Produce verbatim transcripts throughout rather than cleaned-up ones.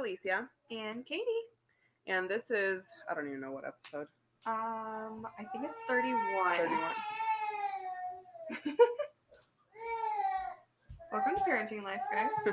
Alicia. And Katie. And this is, I don't even know what episode. Um, I think it's thirty-one. thirty-one. Welcome to Parenting Life, guys.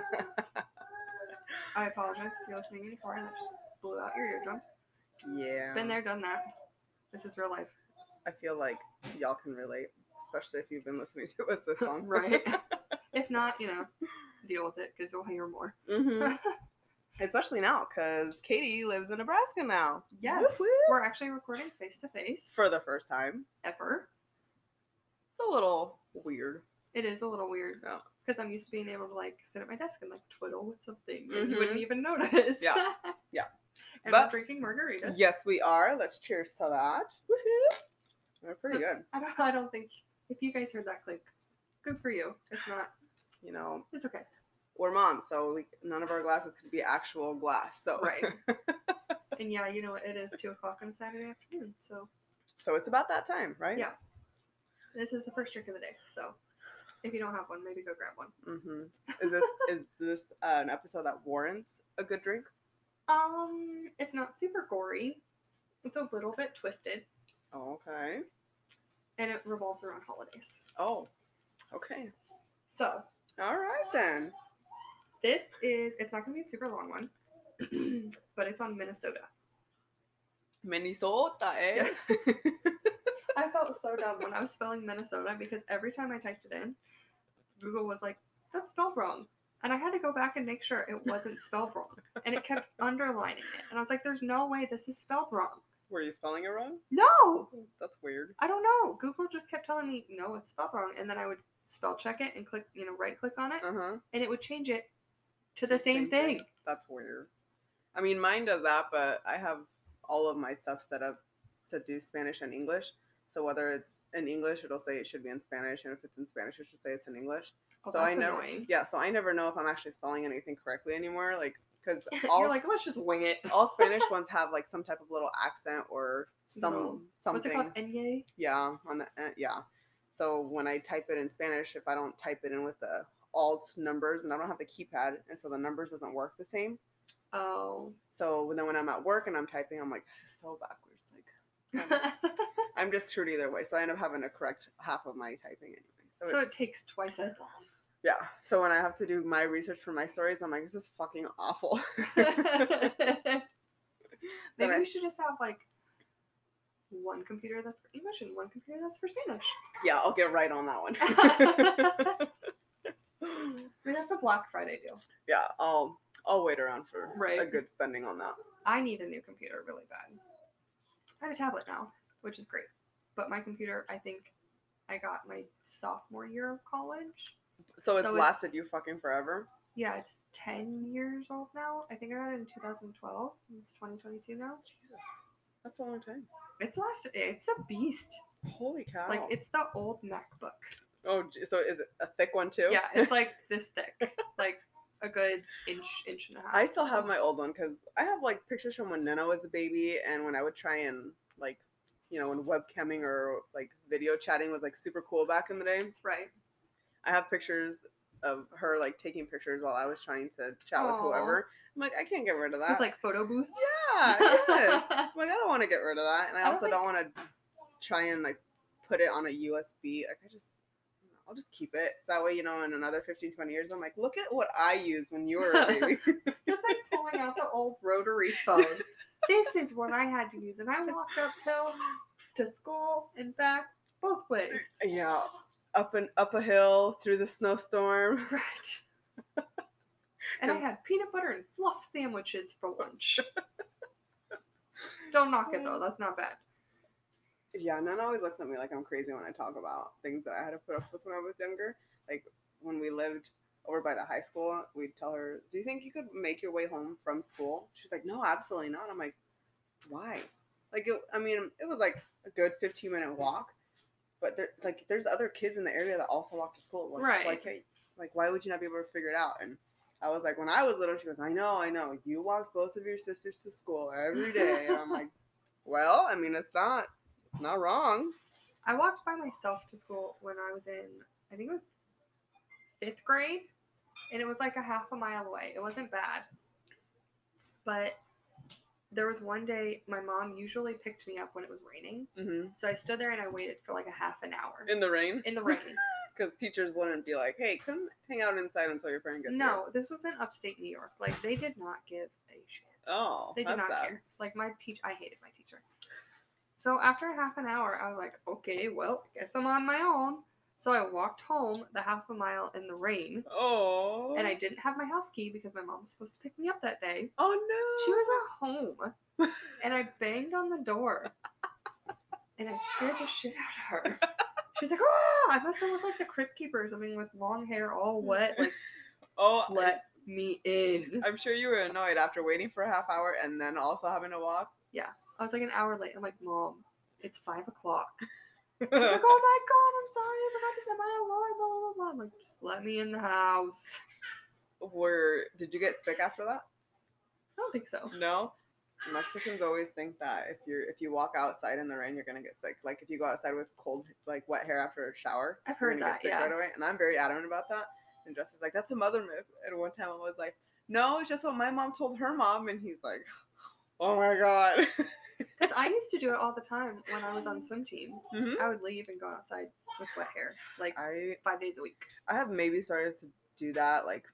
I apologize if you're listening before and that just blew out your eardrums. Yeah. Been there, done that. This is real life. I feel like y'all can relate, especially if you've been listening to us this long. Right. If not, you know, deal with it because you'll hear more. Mm-hmm. Especially now, because Katie lives in Nebraska now. Yes. Whoop, whoop. We're actually recording face-to-face. For the first time. Ever. It's a little weird. It is a little weird. Yeah. Because I'm used to being able to, like, sit at my desk and, like, twiddle with something. Mm-hmm. And you wouldn't even notice. Yeah. Yeah. And but, we're drinking margaritas. Yes, we are. Let's cheers to that. Woohoo. They're pretty good. I don't, I don't think, if you guys heard that click, good for you. If not, you know, it's okay. We're moms, so we, none of our glasses could be actual glass. So right. And yeah, you know, it is two o'clock on a Saturday afternoon, so. So it's about that time, right? Yeah. This is the first drink of the day, so if you don't have one, maybe go grab one. Mm-hmm. Is this is this uh, an episode that warrants a good drink? Um, it's not super gory. It's a little bit twisted. Oh, okay. And it revolves around holidays. Oh, okay. So. All right then. This is, it's not going to be a super long one, but it's on Minnesota. Minnesota, eh? Yeah. I felt so dumb when I was spelling Minnesota because every time I typed it in, Google was like, that's spelled wrong. And I had to go back and make sure it wasn't spelled wrong. And it kept underlining it. And I was like, there's no way this is spelled wrong. Were you spelling it wrong? No! That's weird. I don't know. Google just kept telling me, no, it's spelled wrong. And then I would spell check it and click, you know, right click on it. Uh-huh. And it would change it to the same, same thing. thing. That's weird. I mean, mine does that, but I have all of my stuff set up to do Spanish and English. So whether it's in English, it'll say it should be in Spanish, and if it's in Spanish, it should say it's in English. Oh, so that's I never, annoying. Yeah, so I never know if I'm actually spelling anything correctly anymore. Like, because you're like, let's just wing it. All Spanish ones have like some type of little accent or some little, something. What's it called? Enye? Yeah, on the uh, yeah. So when I type it in Spanish, if I don't type it in with the alt numbers, and I don't have the keypad, and so the numbers doesn't work the same. Oh. So then when I'm at work and I'm typing, I'm like, this is so backwards. Like, I'm, I'm just screwed either way. So I end up having to correct half of my typing anyway. So, so it takes twice as long. Yeah. So when I have to do my research for my stories, I'm like, this is fucking awful. Maybe I, we should just have like one computer that's for English and one computer that's for Spanish. Yeah, I'll get right on that one. I mean, that's a Black Friday deal. Yeah, I'll I'll wait around for right. a good spending on that. I need a new computer really bad. I have a tablet now, which is great. But my computer, I think I got my sophomore year of college. So it's so lasted it's, you fucking forever? Yeah, it's ten years old now. I think I got it in two thousand twelve. It's twenty twenty-two now. Jesus. That's a long time. It's lasted. It's a beast. Holy cow. Like, it's the old MacBook. Oh, so is it a thick one too? Yeah, it's like this thick. Like a good inch, inch and a half. I still have my old one because I have like pictures from when Nana was a baby and when I would try and like, you know, when webcamming or like video chatting was like super cool back in the day. Right. I have pictures of her like taking pictures while I was trying to chat Aww. with whoever. I'm like, I can't get rid of that. With like photo booth? Yeah, yes. I'm like, I don't want to get rid of that. And I, I also don't, don't want to try and like put it on a U S B. Like I just, I'll just keep it. So that way, you know, in another fifteen, twenty years, I'm like, look at what I used when you were a baby. It's like pulling out the old rotary phone. This is what I had to use. And I walked uphill to school and back both ways. Yeah. Up and up a hill through the snowstorm. Right. And I had peanut butter and fluff sandwiches for lunch. Don't knock it though. That's not bad. Yeah, Nana always looks at me like I'm crazy when I talk about things that I had to put up with when I was younger. Like when we lived over by the high school, we'd tell her, do you think you could make your way home from school? She's like, no, absolutely not. I'm like, why? Like, it, I mean, it was like a good fifteen minute walk, but there, like, there's other kids in the area that also walk to school. Like, right. Like, hey, like, why would you not be able to figure it out? And I was like, when I was little, she goes, I know, I know. You walked both of your sisters to school every day. And I'm like, well, I mean, it's not, it's not wrong. I walked by myself to school when I was in, I think it was fifth grade. And it was like a half a mile away. It wasn't bad. But there was one day my mom usually picked me up when it was raining. Mm-hmm. So I stood there and I waited for like a half an hour. In the rain? In the rain. Because teachers wouldn't be like, hey, come hang out inside until your parent gets here. No, this was in upstate New York. Like, they did not give a shit. Oh, They did that's not sad. care. Like, my teach, I hated my teacher. So after half an hour, I was like, okay, well, guess I'm on my own. So I walked home the half a mile in the rain. Oh. And I didn't have my house key because my mom was supposed to pick me up that day. Oh, no. She was at home. And I banged on the door. And I scared the shit out of her. She's like, oh, I must have looked like the crypt keeper or something with long hair all wet. Like, oh, let me in. I'm sure you were annoyed after waiting for a half hour and then also having to walk. Yeah. I was like an hour late. I'm like, Mom, it's five o'clock. She's like, oh my God, I'm sorry. I forgot to set my alarm. Blah, blah, blah. I'm like, just let me in the house. Were did you get sick after that? I don't think so. No. Mexicans always think that if you're if you walk outside in the rain, you're gonna get sick. Like if you go outside with cold, like wet hair after a shower, I've you're heard gonna that, get sick yeah. right away. And I'm very adamant about that. And Justin's like, that's a mother myth. And one time I was like, no, it's just what my mom told her mom. And he's like, oh my God. Because I used to do it all the time when I was on swim team. Mm-hmm. I would leave and go outside with wet hair, like I five days a week. I have maybe started to do that, like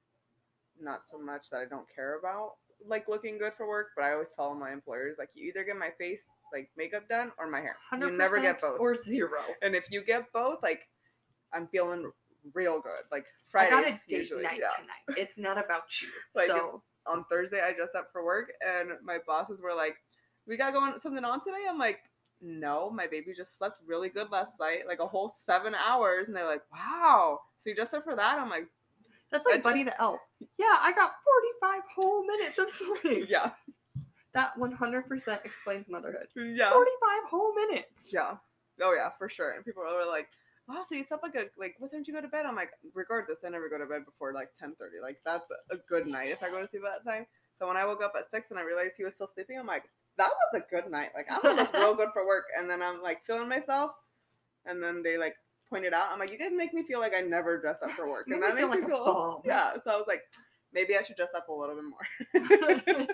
not so much that I don't care about like looking good for work, but I always tell my employers, like, you either get my face like makeup done or my hair. one hundred percent You never get both. or zero. And if you get both, like, I'm feeling real good. Like I Fridays got a date usually, night yeah. tonight. It's not about you. Like, so On Thursday I dressed up for work and my bosses were like, we got going something on today? I'm like, no, my baby just slept really good last night, like a whole seven hours. And they're like, wow. So you dressed up for that? I'm like, that's like I Buddy the Elf. Yeah, I got forty-five whole minutes of sleep. yeah. That one hundred percent explains motherhood. Yeah. forty-five whole minutes. Yeah. Oh yeah, for sure. And people were like, "Oh, so you slept like a like what time did you go to bed?" I'm like, regardless, I never go to bed before like ten thirty. Like that's a good night if I go to sleep at that time. So when I woke up at six and I realized he was still sleeping, I'm like, that was a good night. Like I'm gonna look real good for work. And then I'm like feeling myself, and then they like pointed out, I'm like, you guys make me feel like I never dress up for work, You and make that me makes feel me like a feel bum. yeah. So I was like, maybe I should dress up a little bit more.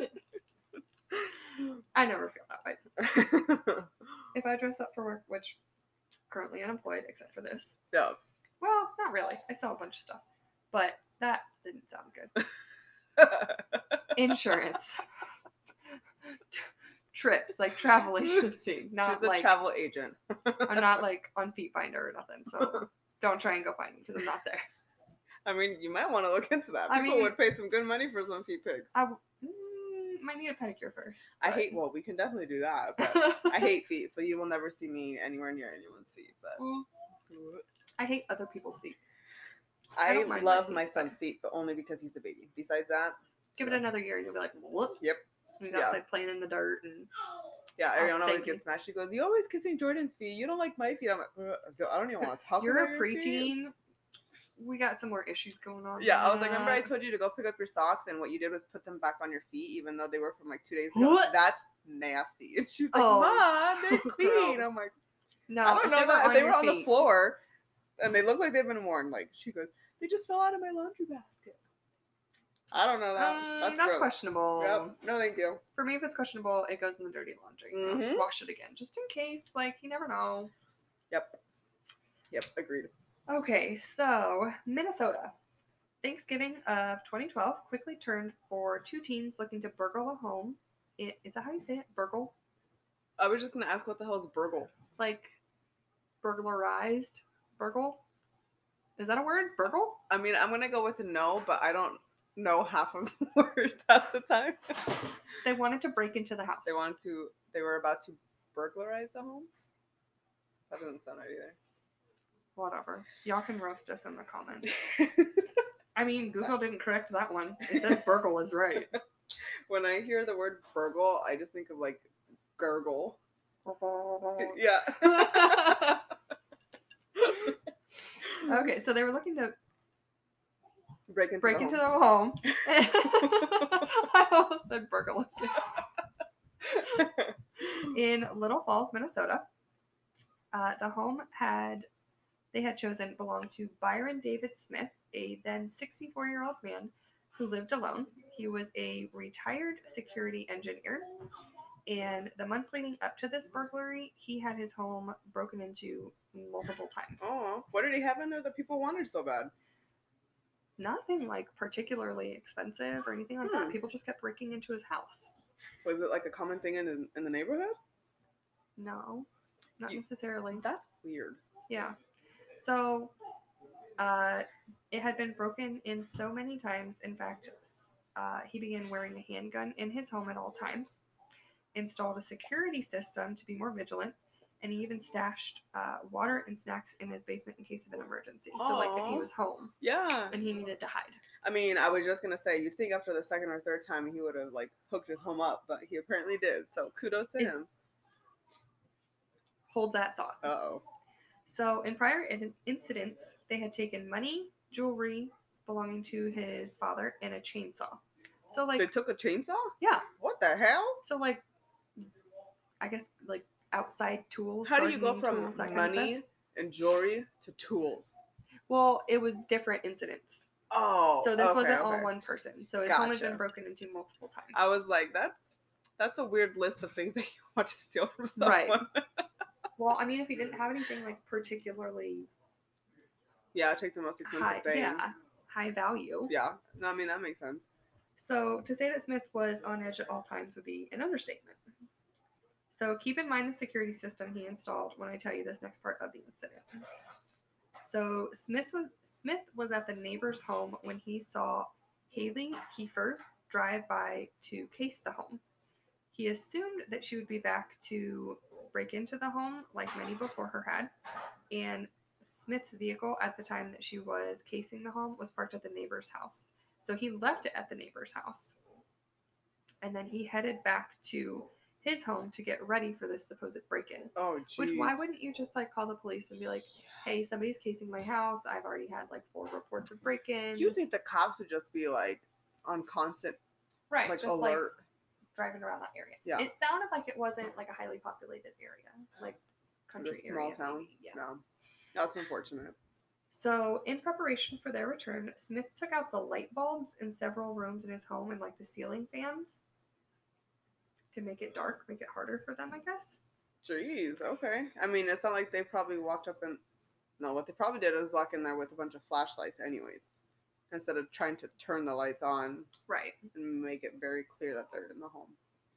I never feel that way. If I dress up for work, which currently unemployed except for this. Yeah. Well, not really. I sell a bunch of stuff. But that didn't sound good. Insurance. Trips, like travel agency. Not She's a like travel agent. I'm not like on Feet Finder or nothing. So don't try and go find me because I'm not there. I mean, you might want to look into that. I People mean- would pay some good money for some feet pics. I mm, might need a pedicure first. I but- hate, well, we can definitely do that, but I hate feet, so you will never see me anywhere near anyone's feet. But Mm, I hate other people's feet. I I, don't mind my love feet, my but- son's feet, but only because he's a baby. Besides that, Give it another year and you'll be like, what? Yep. He's Yeah. outside playing in the dirt and yeah, I'll Ariana always spank you. gets mad. She goes, "You always kissing Jordan's feet. You don't like my feet." I'm like, "Ugh, I don't even want to talk you're about a your feet." preteen. We got some more issues going on. Yeah, I was than like, remember I that. told you to go pick up your socks, and what you did was put them back on your feet, even though they were from like two days ago. What? That's nasty. And she's like, Oh, Mom, they're so clean. gross. I'm like, No, I don't if know they were that if they your were on the feet- floor and they look like they've been worn. Like she goes, they just fell out of my laundry basket. I don't know that. Um, that's that's gross. questionable. Yep. No, thank you. For me, if it's questionable, it goes in the dirty laundry. I'll just Mhm. wash it again, just in case. Like you never know. Yep. Yep. Agreed. Okay, so Minnesota. Thanksgiving of twenty twelve quickly turned for two teens looking to burgle a home. It, is that how you say it? Burgle? I was just gonna ask, what the hell is burgle? Like burglarized? Burgle? Is that a word? Burgle? I mean, I'm gonna go with a no, but I don't know half of the words at the time. They wanted to break into the house. They wanted to. They were about to burglarize the home. That doesn't sound right either. Whatever. Y'all can roast us in the comments. I mean, Google didn't correct that one. It says burgle is right. When I hear the word burgle, I just think of like gurgle. Yeah. Okay, so they were looking to Break into break the into home. the home. I almost said burgle again. In Little Falls, Minnesota. Uh, the home had they had chosen belonged to Byron David Smith, a then sixty-four-year-old man who lived alone. He was a retired security engineer. And the months leading up to this burglary, he had his home broken into multiple times. Oh, what did he have in there that people wanted so bad? Nothing like particularly expensive or anything like Hmm. that. People just kept breaking into his house. Was it like a common thing in in the neighborhood? No, not You- necessarily. That's weird. Yeah. So, uh, it had been broken in so many times. In fact, uh, he began wearing a handgun in his home at all times, installed a security system to be more vigilant, and he even stashed uh, water and snacks in his basement in case of an emergency. So, like, if he Aw. was home Yeah. and he needed to hide. I mean, I was just gonna say, you'd think after the second or third time he would have like hooked his home up, but he apparently did. So kudos to It- him. Hold that thought. Uh oh. So, in prior in- incidents, they had taken money, jewelry belonging to his father, and a chainsaw. So, like, They took a chainsaw? yeah. What the hell? So, like, I guess, like, outside tools. How do you go gardening from tools, that kind of money stuff. and jewelry to tools? Well, it was different incidents. Oh. So, this okay, wasn't okay. all one person. So, his home had Gotcha. been broken into multiple times. I was like, that's that's a weird list of things that you want to steal from someone. Right. Well, I mean, if he didn't have anything, like, particularly Yeah, take the most expensive high, thing. yeah, high value. Yeah. No, I mean that makes sense. So, to say that Smith was on edge at all times would be an understatement. So, keep in mind the security system he installed when I tell you this next part of the incident. So, Smith was, Smith was at the neighbor's home when he saw Haley Kiefer drive by to case the home. He assumed that she would be back to break into the home, like many before her had, and Smith's vehicle at the time that she was casing the home was parked at the neighbor's house. So he left it at the neighbor's house. And then he headed back to his home to get ready for this supposed break-in. Oh, jeez. Which, why wouldn't you just, like, call the police and be like, hey, somebody's casing my house. I've already had, like, four reports of break-ins. You think the cops would just be like on constant right, like just, alert? like, driving around that area. Yeah. It sounded like it wasn't, like, a highly populated area. Like, country The small area. town. Maybe. Yeah. No. That's unfortunate. So, in preparation for their return, Smith took out the light bulbs in several rooms in his home and, like, the ceiling fans to make it dark, make it harder for them, I guess. Jeez, okay. I mean, it's not like they probably walked up and... No, what they probably did was walk in there with a bunch of flashlights anyways. Instead of trying to turn the lights on Right. and make it very clear that they're in the home.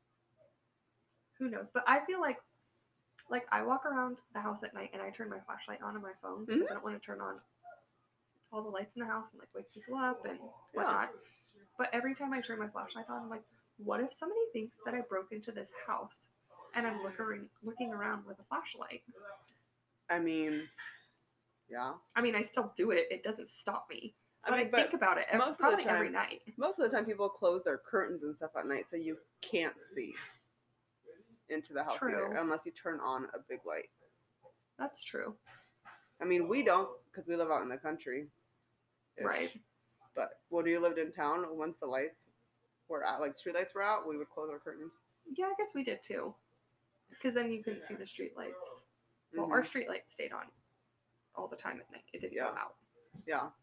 Who knows? But I feel like, like, I walk around the house at night and I turn my flashlight on on my phone because I don't want to turn on all the lights in the house and, like, wake people up and whatnot. But every time I turn my flashlight on, I'm like, what if somebody thinks that I broke into this house and I'm looking looking around with a flashlight? I mean, yeah. I mean, I still do it. It doesn't stop me. But I I, mean, but think about it every, most of the probably time- every night. most of the time people close their curtains and stuff at night so you can't see into the house True. either, unless you turn on a big light. That's true. I mean, we don't because we live out in the country. Right. But when we lived in town, once the lights were out, like street lights were out, we would close our curtains. Yeah, I guess we did too. Because then you couldn't see the street lights. Well, Mhm. our street lights stayed on all the time at night. It didn't Yeah. go out. Yeah.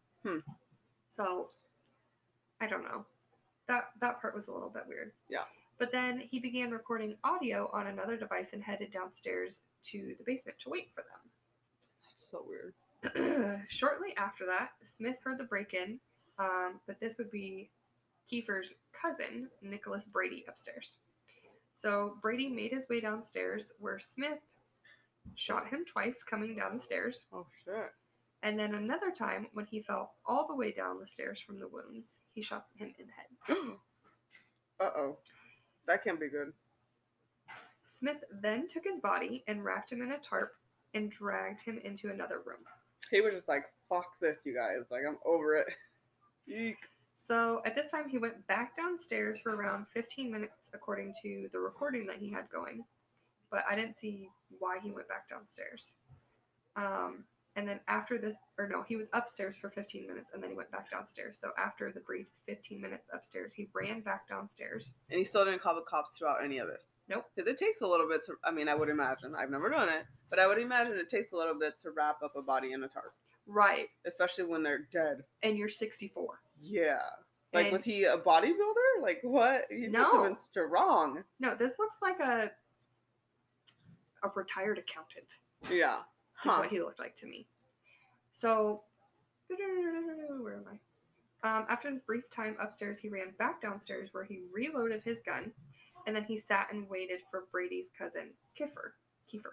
So, I don't know. That that part was a little bit weird. Yeah. But then he began recording audio on another device and headed downstairs to the basement to wait for them. That's so weird. Shortly after that, Smith heard the break-in, um, but this would be Kiefer's cousin, Nicholas Brady, upstairs. So Brady made his way downstairs, where Smith shot him twice coming down the stairs, Oh shit. and then another time when he fell all the way down the stairs from the wounds, he shot him in the head. Uh oh. That can't be good. Smith then took his body and wrapped him in a tarp and dragged him into another room. He was just like, fuck this, you guys. Like, I'm over it. Eek. So at this time, he went back downstairs for around fifteen minutes, according to the recording that he had going. But I didn't see why he went back downstairs. Um, and then after this, or no, he was upstairs for fifteen minutes, and then he went back downstairs. So after the brief fifteen minutes upstairs, he ran back downstairs. And he still didn't call the cops throughout any of this. Nope. Because it takes a little bit to, I mean, I would imagine. I've never done it. But I would imagine it takes a little bit to wrap up a body in a tarp. Right. Especially when they're dead. And you're sixty-four. Yeah. Like, And- was he a bodybuilder? Like, what? He must have No. been strong. No, this looks like a a retired accountant. Yeah. Is Huh. what he looked like to me. So, where am I? Um, after this brief time upstairs, he ran back downstairs where he reloaded his gun, and then he sat and waited for Brady's cousin, Kiefer. Kiefer.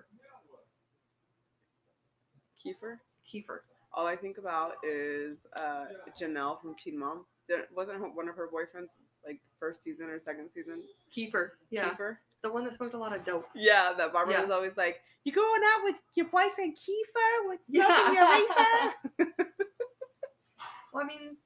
Kiefer? Kiefer. All I think about is uh, Janelle from Teen Mom. Didn't- Wasn't her- one of her boyfriends like first season or second season? Kiefer. Yeah. Kiefer? The one that smoked a lot of dope. Yeah, that Barbara Yeah. was always like, "You going out with your boyfriend Kiefer? What's Yeah. smoking your reefer?" Well, I mean,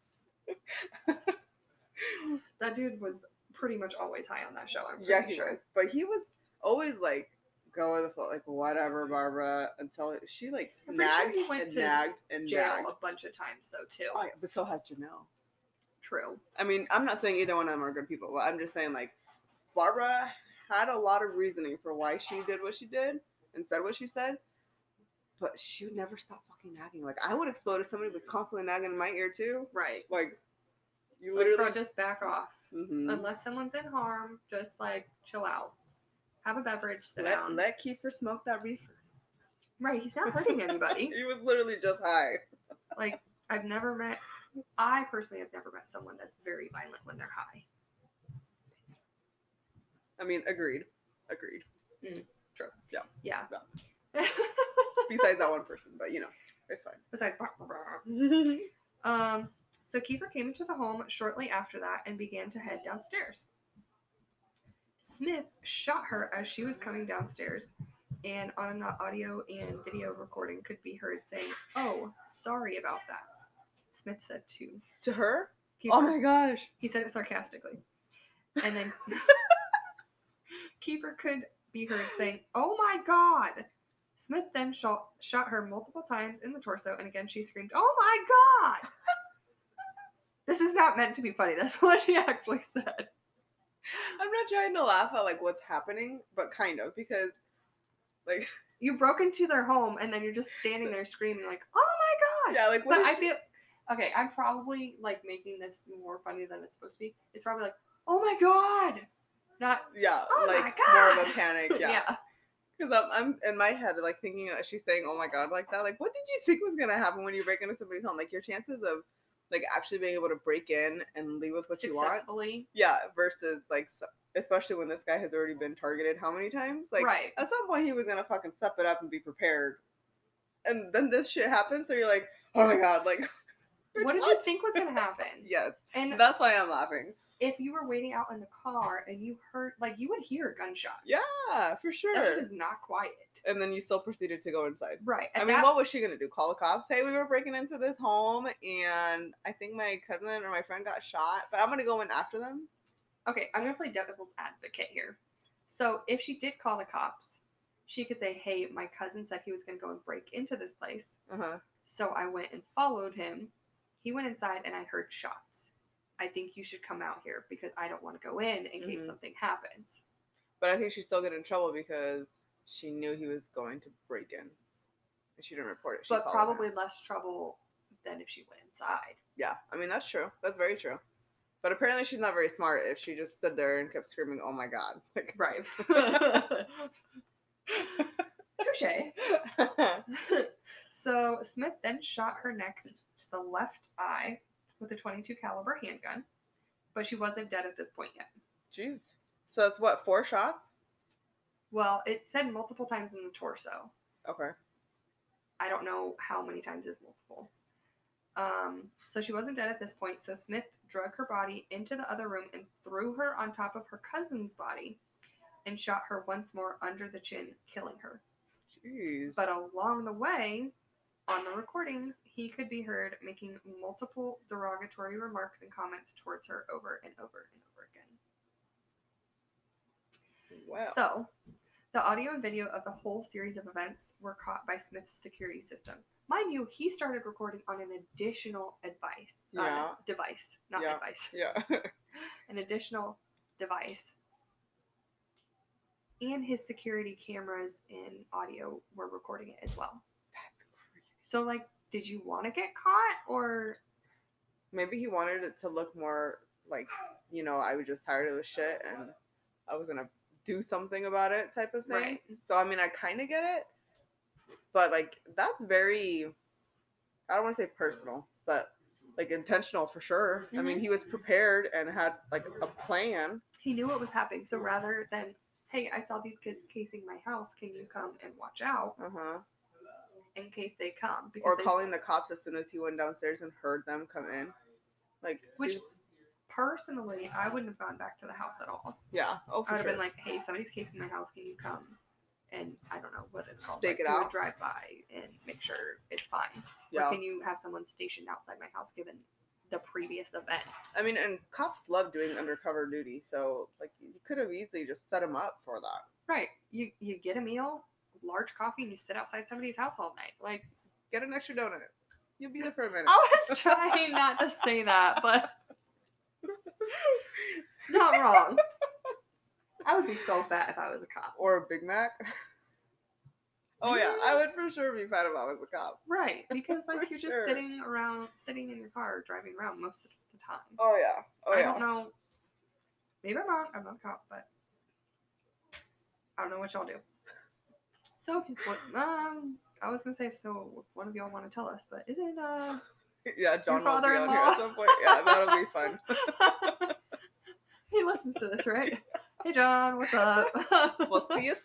that dude was pretty much always high on that show. I'm pretty Yeah, he sure. was. But he was always like, go with the flow, like whatever, Barbara, until she like I'm pretty sure nagged he went and to nagged and Jail nagged. a bunch of times though too. Oh, yeah, but so has Janelle. True. I mean, I'm not saying either one of them are good people, but I'm just saying like Barbara had a lot of reasoning for why she did what she did and said what she said, but she would never stop fucking nagging. Like I would explode if somebody was constantly nagging in my ear too. Right. Like you Like, literally girl, just back off. Mhm. Unless someone's in harm, just like chill out. Have a beverage, sit let down. let Kiefer smoke that reefer. Right, he's not hurting anybody. He was literally just high. Like, I've never met, I personally have never met someone that's very violent when they're high. I mean, agreed, agreed. True. Yeah. Yeah. Yeah. Besides that one person, but you know, it's fine. Besides, um, so Kiefer came into the home shortly after that and began to head downstairs. Smith shot her as she was coming downstairs, and on the audio and video recording could be heard saying, "Oh, sorry about that," Smith said to To her? Kiefer. Oh my gosh. He said it sarcastically. And then Kiefer could be heard saying, "Oh my God." Smith then shot, shot her multiple times in the torso, and again she screamed, "Oh my God." This is not meant to be funny. That's what she actually said. I'm not trying to laugh at like what's happening, but kind of because like You broke into their home, and then you're just standing there screaming like, "Oh my God." yeah, like what But did I she- feel, okay, I'm probably like making this more funny than it's supposed to be. It's probably like, "Oh my God." Not, yeah, "Oh my like more of God." a panic, yeah. yeah. Because I'm, I'm in my head like thinking that she's saying, "Oh my God," like that. Like, what did you think was gonna happen when you break into somebody's home? Like your chances of like actually being able to break in and leave with what you want, Successfully. yeah, versus like s- especially when this guy has already been targeted how many times? Like Right. at some point he was gonna fucking step it up and be prepared, and then this shit happens. So you're like, "Oh my God," like. bitch, What did you think was gonna happen? Yes, And that's why I'm laughing. if you were waiting out in the car and you heard, like, you would hear a gunshot. Yeah, for sure. That shit is not quiet. And then you still proceeded to go inside. Right. I At mean, that- what was she gonna do? Call the cops? Hey, we were breaking into this home, and I think my cousin or my friend got shot, but I'm gonna go in after them. Okay, I'm gonna play devil's advocate here. So if she did call the cops, she could say, "Hey, my cousin said he was gonna go and break into this place, Uh huh. so I went and followed him. He went inside, and I heard shots. I think you should come out here because I don't want to go in in case Mhm. something happens." But I think she still got in trouble because she knew he was going to break in, and she didn't report it. She But followed probably him. less trouble than if she went inside. Yeah, I mean that's true. That's very true. But apparently she's not very smart if she just stood there and kept screaming, "Oh my God!" Like, Right. Touche. So Smith then shot her next to the left eye with a twenty-two caliber handgun, but she wasn't dead at this point yet. Jeez. So that's what, four shots? Well, it said multiple times in the torso. Okay. I don't know how many times is multiple. Um, so she wasn't dead at this point. So Smith drug her body into the other room and threw her on top of her cousin's body and shot her once more under the chin, killing her. Jeez. But along the way, on the recordings, he could be heard making multiple derogatory remarks and comments towards her over and over and over again. Wow. So, the audio and video of the whole series of events were caught by Smith's security system. Mind you, he started recording on an additional advice. uh, Yeah. device, not Yeah. device. Yeah. An additional device. And his security cameras and audio were recording it as well. That's crazy. So, like, did you want to get caught or? Maybe he wanted it to look more like, you know, I was just tired of the shit and I was gonna do something about it type of thing. Right. So I mean, I kind of get it, but like that's very, I don't want to say personal, but like intentional for sure. I mean, Mhm. he was prepared and had like a plan. He knew what was happening. So rather than, hey, I saw these kids casing my house. Can you come and watch out Uh huh. in case they come? Because Or they, calling the cops as soon as he went downstairs and heard them come in. Like, Which- seems- personally, I wouldn't have gone back to the house at all. yeah, oh I for would have sure. been like, hey, somebody's casing my house. Can you come? And I don't know what it's called. Stake like, it do out? a drive by and make sure it's fine. Yeah. Or can you have someone stationed outside my house given the previous events? I mean, and cops love doing undercover duty, so like you could have easily just set him up for that. Right. You you get a meal, large coffee, and you sit outside somebody's house all night. Like, Get an extra donut. You'll be there for a minute. I was trying not to say that, but not wrong. I would be so fat if I was a cop. Or a Big Mac. Oh yeah, I would for sure be fat if I was a cop. Right, because like For you're just sure. sitting around, sitting in your car, driving around most of the time. Oh yeah. Oh I yeah. don't know. Maybe I'm wrong. I'm not a cop, but I don't know what y'all do. So if you, um, I was gonna say so if one of y'all want to tell us, but is it uh? Yeah, John will be on here father-in-law? at some point. Yeah, that'll be fun. He listens to this, right? Hey John, what's up? We'll see you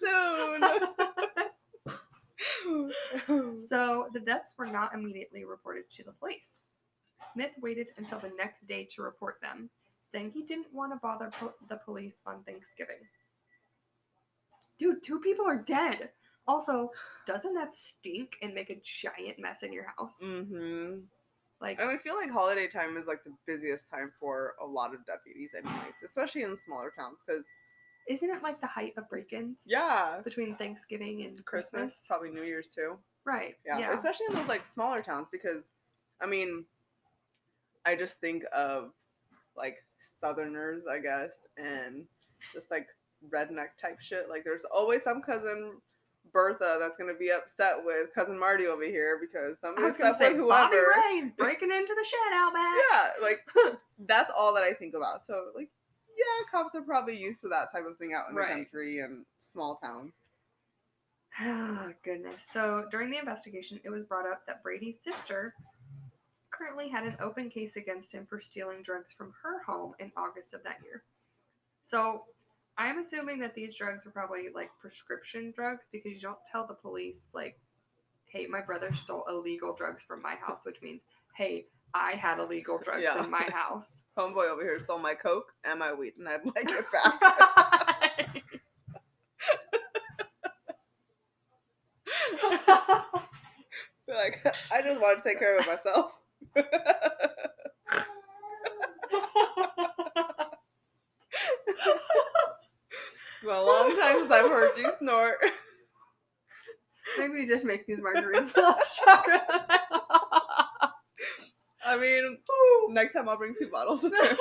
soon. So the deaths were not immediately reported to the police. Smith waited until the next day to report them, saying he didn't want to bother po- the police on Thanksgiving. Dude, two people are dead. Also, doesn't that stink and make a giant mess in your house? Mm-hmm. Like, And I feel like holiday time is like the busiest time for a lot of deputies, anyways, especially in smaller towns. Because isn't it like the height of break-ins? yeah, Between Thanksgiving and Christmas, Christmas? probably New Year's too. Right. Yeah. Yeah. Especially in those like smaller towns, because I mean, I just think of like Southerners, I guess, and just like redneck type shit. Like there's always some cousin Bertha that's gonna be upset with cousin Marty over here because I somebody's was gonna upset say with Bobby whoever. Ray's breaking into the shed out back. Yeah, like that's all that I think about. So like, yeah, cops are probably used to that type of thing out in Right. the country and small towns. Oh, goodness. So during the investigation, it was brought up that Brady's sister currently had an open case against him for stealing drugs from her home in August of that year. So I'm assuming that these drugs were probably like prescription drugs because you don't tell the police, like, hey, my brother stole illegal drugs from my house, which means, hey, I had illegal drugs Yeah. in my house. Homeboy over here stole my coke and my weed, and I'd like it back. Be like, I just want to take care of myself. It's been a long time since I've heard you snort. Maybe we just make these margaritas less chocolate. I mean, next time I'll bring two bottles.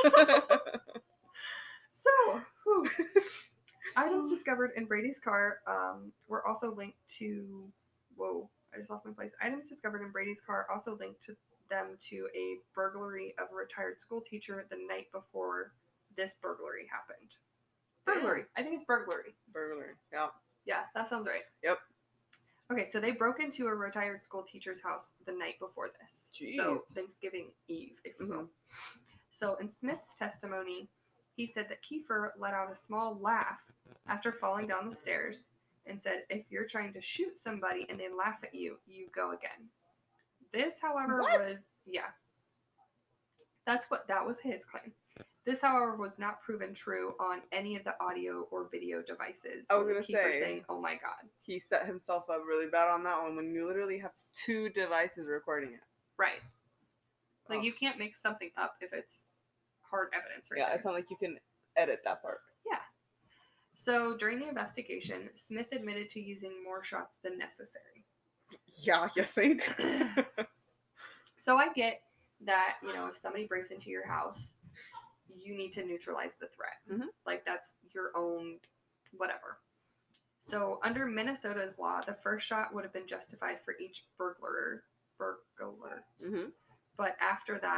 So, whew. Items discovered in Brady's car um, were also linked to. Whoa, I just lost my place. Items discovered in Brady's car also linked to them to a burglary of a retired school teacher the night before this burglary happened. Burglary. I think it's burglary. Burglary. Yeah. Yeah, that sounds right. Yep. Okay, so they broke into a retired school teacher's house the night before this. So Jeez. Thanksgiving Eve, if you will. Mhm. So in Smith's testimony, he said that Kiefer let out a small laugh after falling down the stairs and said, if you're trying to shoot somebody and they laugh at you, you go again. This, however, What? was, yeah. That's what, that was his claim. This, however, was not proven true on any of the audio or video devices. I was with gonna Kiefer say. saying, oh my God. He set himself up really bad on that one when you literally have two devices recording it. Right. Like, Oh. you can't make something up if it's hard evidence right Yeah, there. it's not like you can edit that part. So, during the investigation, Smith admitted to using more shots than necessary. Yeah, you think? So, I get that, you know, if somebody breaks into your house, you need to neutralize the threat. Mhm. Like, that's your own whatever. So, under Minnesota's law, the first shot would have been justified for each burglar. Burglar. hmm But after that,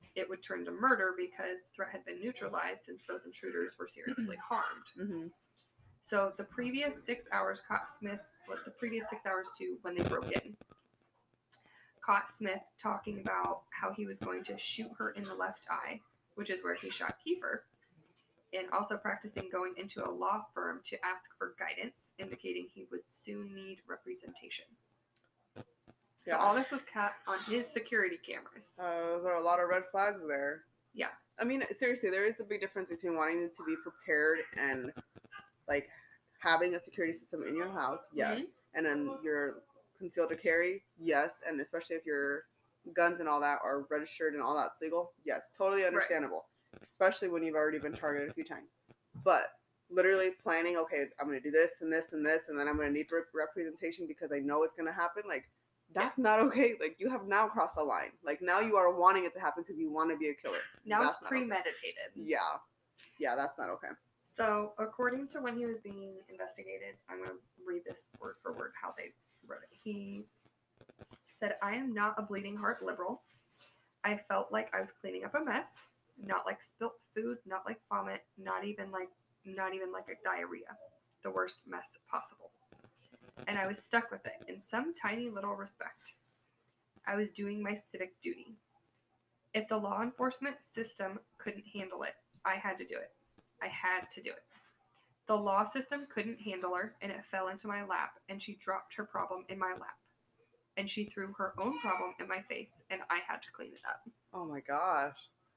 it would turn to murder because the threat had been neutralized since both intruders were seriously harmed. Mm-hmm. So the previous six hours caught Smith, what the previous six hours to when they broke in, caught Smith talking about how he was going to shoot her in the left eye, which is where he shot Kiefer, and also practicing going into a law firm to ask for guidance, indicating he would soon need representation. Yeah. So all this was caught on his security cameras. Uh, those are a lot of red flags there. Yeah. I mean, seriously, there is a big difference between wanting to be prepared and, like, having a security system in your house, yes, Mhm. and then your concealed to carry, yes, and especially if your guns and all that are registered and all that's legal, yes, totally understandable, right. Especially when you've already been targeted a few times. But literally planning, okay, I'm going to do this and this and this, and then I'm going to need rep- representation because I know it's going to happen, like, that's yeah. not okay. Like, you have now crossed the line. Like, now you are wanting it to happen because you want to be a killer. Now that's it's premeditated. Okay. Yeah. Yeah, that's not okay. So, according to when he was being investigated, I'm going to read this word for word how they wrote it. He said, I am not a bleeding heart liberal. I felt like I was cleaning up a mess. Not like spilt food, not like vomit, not even like not even like a diarrhea. The worst mess possible. And I was stuck with it in some tiny little respect. I was doing my civic duty. If the law enforcement system couldn't handle it, I had to do it. I had to do it. The law system couldn't handle her, and it fell into my lap, and she dropped her problem in my lap. And she threw her own problem in my face, and I had to clean it up. Oh my gosh.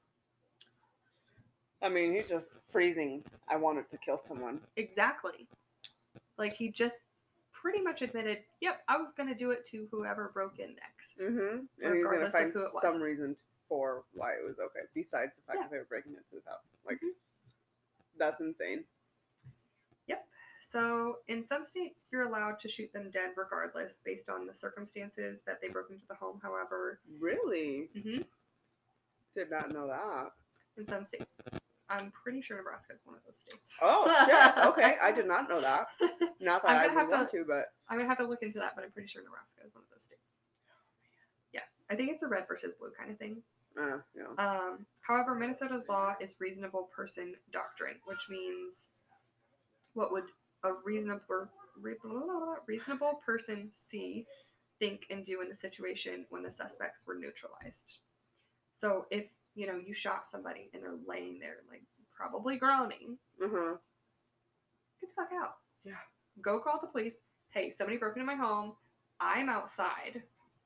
I mean, he's just freezing. I wanted to kill someone. Exactly. Like, he just pretty much admitted, yep, I was going to do it to whoever broke in next. Mm-hmm. And he's going to find some reason for why it was okay, besides the fact yeah. that they were breaking into his house. Like, mm-hmm. That's insane. Yep. So, in some states, you're allowed to shoot them dead regardless, based on the circumstances that they broke into the home, however. Really? Mm-hmm. Did not know that. In some states. I'm pretty sure Nebraska is one of those states. Oh, shit. Okay. I did not know that. Not that I would want to, to, but... I'm going to have to look into that, but I'm pretty sure Nebraska is one of those states. Yeah. I think it's a red versus blue kind of thing. Uh, yeah. Um, however, Minnesota's law is reasonable person doctrine, which means what would a reasonable reasonable person see, think, and do in the situation when the suspects were neutralized. So if, you know, you shot somebody and they're laying there, like, probably groaning, mm-hmm. get the fuck out. Yeah. Go call the police. Hey, somebody broke into my home. I'm outside.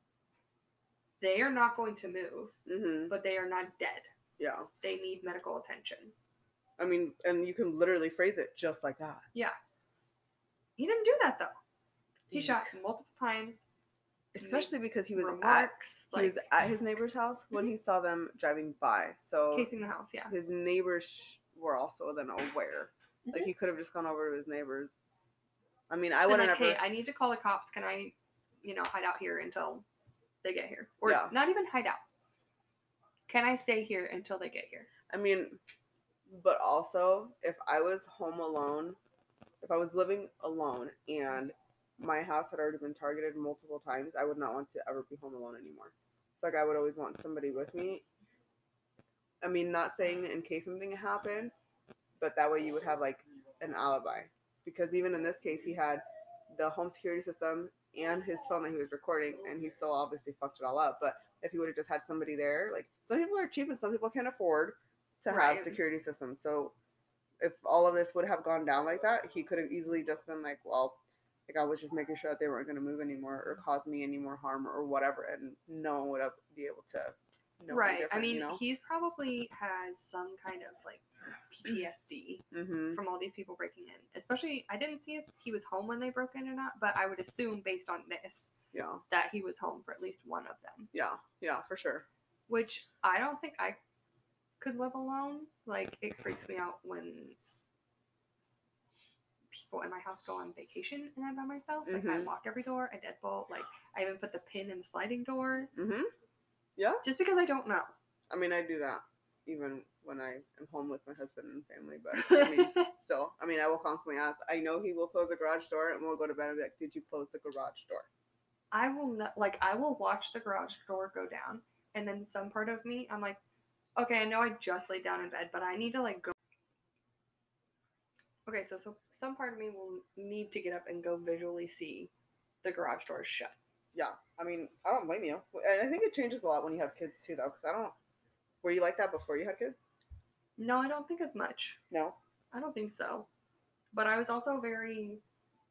They are not going to move, mm-hmm. but they are not dead. Yeah. They need medical attention. I mean, and you can literally phrase it just like that. Yeah. He didn't do that, though. He yeah. shot multiple times. Especially because he was remarks, at like, he was at his neighbor's house when he saw them driving by. So casing the house, yeah. His neighbors were also then aware. Mm-hmm. Like, he could have just gone over to his neighbors. I mean, I wouldn't like, ever... Hey, I need to call the cops. Can I, you know, hide out here until they get here? Or yeah. not even hide out. Can I stay here until they get here? I mean, but also, if I was home alone, if I was living alone and my house had already been targeted multiple times, I would not want to ever be home alone anymore. So, like, I would always want somebody with me. I mean, not saying in case something happened, but that way you would have, like, an alibi. Because even in this case, he had the home security system and his phone that he was recording, and he still obviously fucked it all up. But if he would have just had somebody there, like, some people are cheap and some people can't afford to right. have security systems. So if all of this would have gone down like that, he could have easily just been like, well, like, I was just making sure that they weren't going to move anymore or cause me any more harm or whatever, and no one would have be able to know. Right. I mean, you know? He's probably has some kind of, like, P T S D mm-hmm. from all these people breaking in. Especially, I didn't see if he was home when they broke in or not, but I would assume, based on this, yeah, that he was home for at least one of them. Yeah. Yeah, for sure. Which I don't think I could live alone. Like, it freaks me out when people in my house go on vacation and I'm by myself. Like, mm-hmm. I lock every door, I deadbolt. Like, I even put the pin in the sliding door. Mm-hmm. Yeah. Just because I don't know. I mean, I do that even when I am home with my husband and family. But I mean, still, I mean, I will constantly ask. I know he will close the garage door, and we'll go to bed and be like, "Did you close the garage door?" I will not. Like, I will watch the garage door go down, and then some part of me, I'm like, Okay, I know I just laid down in bed, but I need to like go. Okay, so so some part of me will need to get up and go visually see the garage doors shut. Yeah, I mean, I don't blame you. And I think it changes a lot when you have kids too, though, because I don't. Were you like that before you had kids? No, I don't think as much. No. I don't think so. But I was also very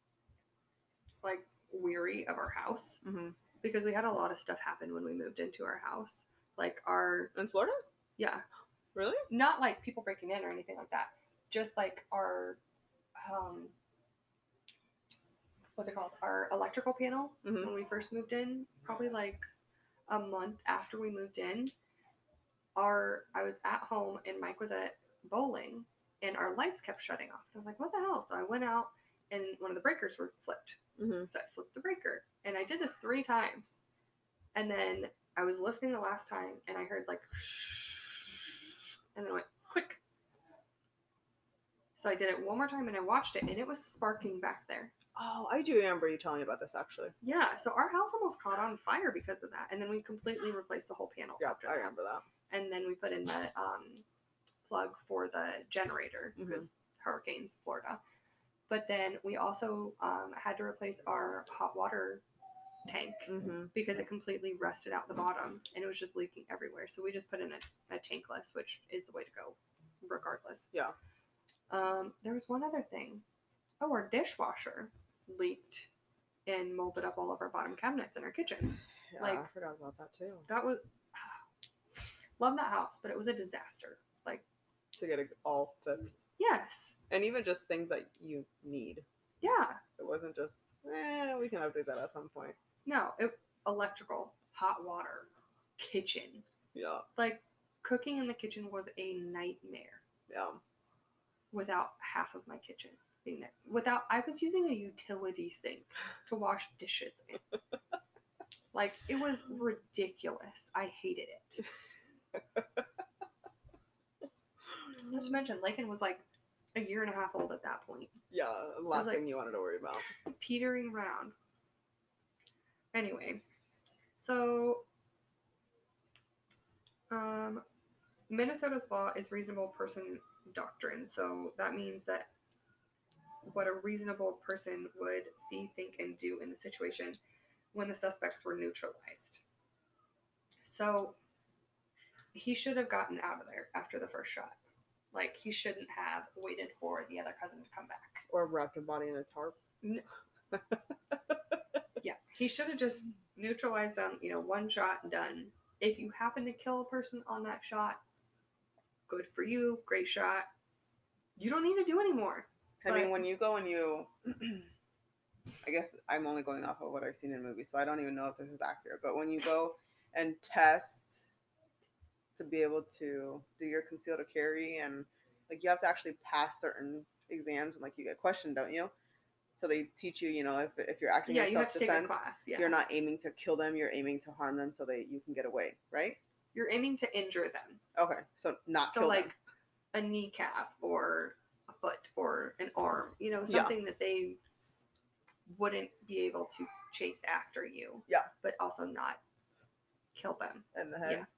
like weary of our house Mm-hmm. because we had a lot of stuff happen when we moved into our house. Like our In Florida? yeah, Really? not like people breaking in or anything like that. Just like our um what's it called? Our electrical panel Mhm. when we first moved in, probably like a month after we moved in. Our I was at home and Mike was at bowling and our lights kept shutting off. I was like, what the hell? So I went out and one of the breakers were flipped. Mm-hmm. So I flipped the breaker and I did this three times. And then I was listening the last time and I heard like shh, and then it went click. So I did it one more time and I watched it and it was sparking back there. Oh, I do remember you telling me about this actually. Yeah, so our house almost caught on fire because of that. And then we completely replaced the whole panel. Yeah, after I that. remember that. And then we put in the um, plug for the generator Mhm. because hurricanes, Florida. But then we also um, had to replace our hot water tank Mm-hmm. because it completely rusted out the bottom and it was just leaking everywhere. So we just put in a, a tankless, which is the way to go, regardless. Yeah. Um, there was one other thing. Oh, our dishwasher leaked and molded up all of our bottom cabinets in our kitchen. Yeah, Like- I forgot about that too. That was love that house, but it was a disaster. Like, To get it all fixed. yes, And even just things that you need. yeah, It wasn't just, eh, we can update that at some point. no, it electrical, hot water, kitchen. Yeah. Like, cooking in the kitchen was a nightmare Yeah. without half of my kitchen being there. Without, I was using a utility sink to wash dishes in. Like, it was ridiculous. I hated it. Not to mention, Lakin was like a year and a half old at that point, Yeah. Last like- thing you wanted to worry about. teetering around. Anyway, so um, Minnesota's law is reasonable person doctrine. So that means that what a reasonable person would see, think, and do in the situation when the suspects were neutralized. So he should have gotten out of there after the first shot. Like, he shouldn't have waited for the other cousin to come back. Or wrapped a body in a tarp. Yeah, he should have just neutralized them, you know, one shot and done. If you happen to kill a person on that shot, good for you, great shot. You don't need to do any more. I mean, But- when you go and you, I guess I'm only going off of what I've seen in movies, so I don't even know if this is accurate. But when you go and test to be able to do your concealed carry, and like you have to actually pass certain exams, and like you get questioned, don't you? So they teach you, you know, if if you're acting Yeah, in you have self to take a defense, class. Yeah. you're not aiming to kill them, you're aiming to harm them so that you can get away, right? You're aiming to injure them. Okay, so not So, kill like, them. a kneecap or a foot or an arm, you know, Yeah. something that they wouldn't be able to chase after you. Yeah. But also not kill them. In the head.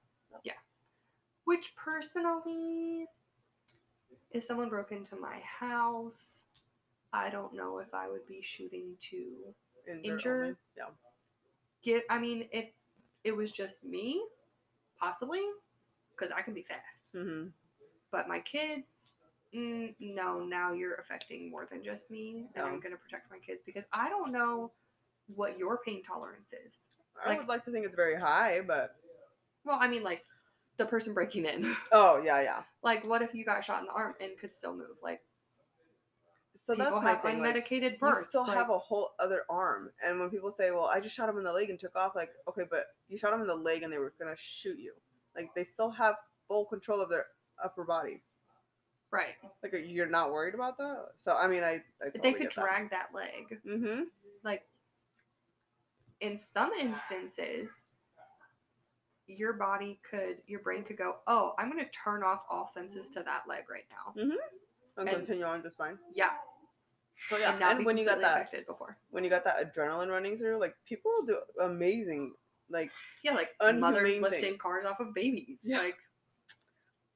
Which personally, if someone broke into my house, I don't know if I would be shooting to Injure. Injure? only. Yeah. get. I mean, if it was just me, possibly, because I can be fast. Mm-hmm. But my kids, mm, no, now you're affecting more than just me. And Yeah. I'm going to protect my kids because I don't know what your pain tolerance is. I Like- would like to think it's very high, but Well, I mean, like, the person breaking in. oh yeah, yeah. Like, what if you got shot in the arm and could still move? Like, So people that's my have thing. Like, unmedicated you births. still like, have a whole other arm, and when people say, "Well, I just shot him in the leg and took off," like, okay, but you shot him in the leg and they were gonna shoot you. Like, they still have full control of their upper body. right. Like, are- you're not worried about that? So, I mean, I, I totally They could get that. drag that leg. Mm-hmm. Like, in some instances, your body could, your brain could go, oh, I'm going to turn off all senses to that leg right now. And, And- continue on just fine. Yeah. So yeah, And not and be when you got completely that, affected before. when you got that adrenaline running through, like, people do amazing, like, Yeah, like Unhumane mothers lifting things. cars off of babies. Yeah. Like,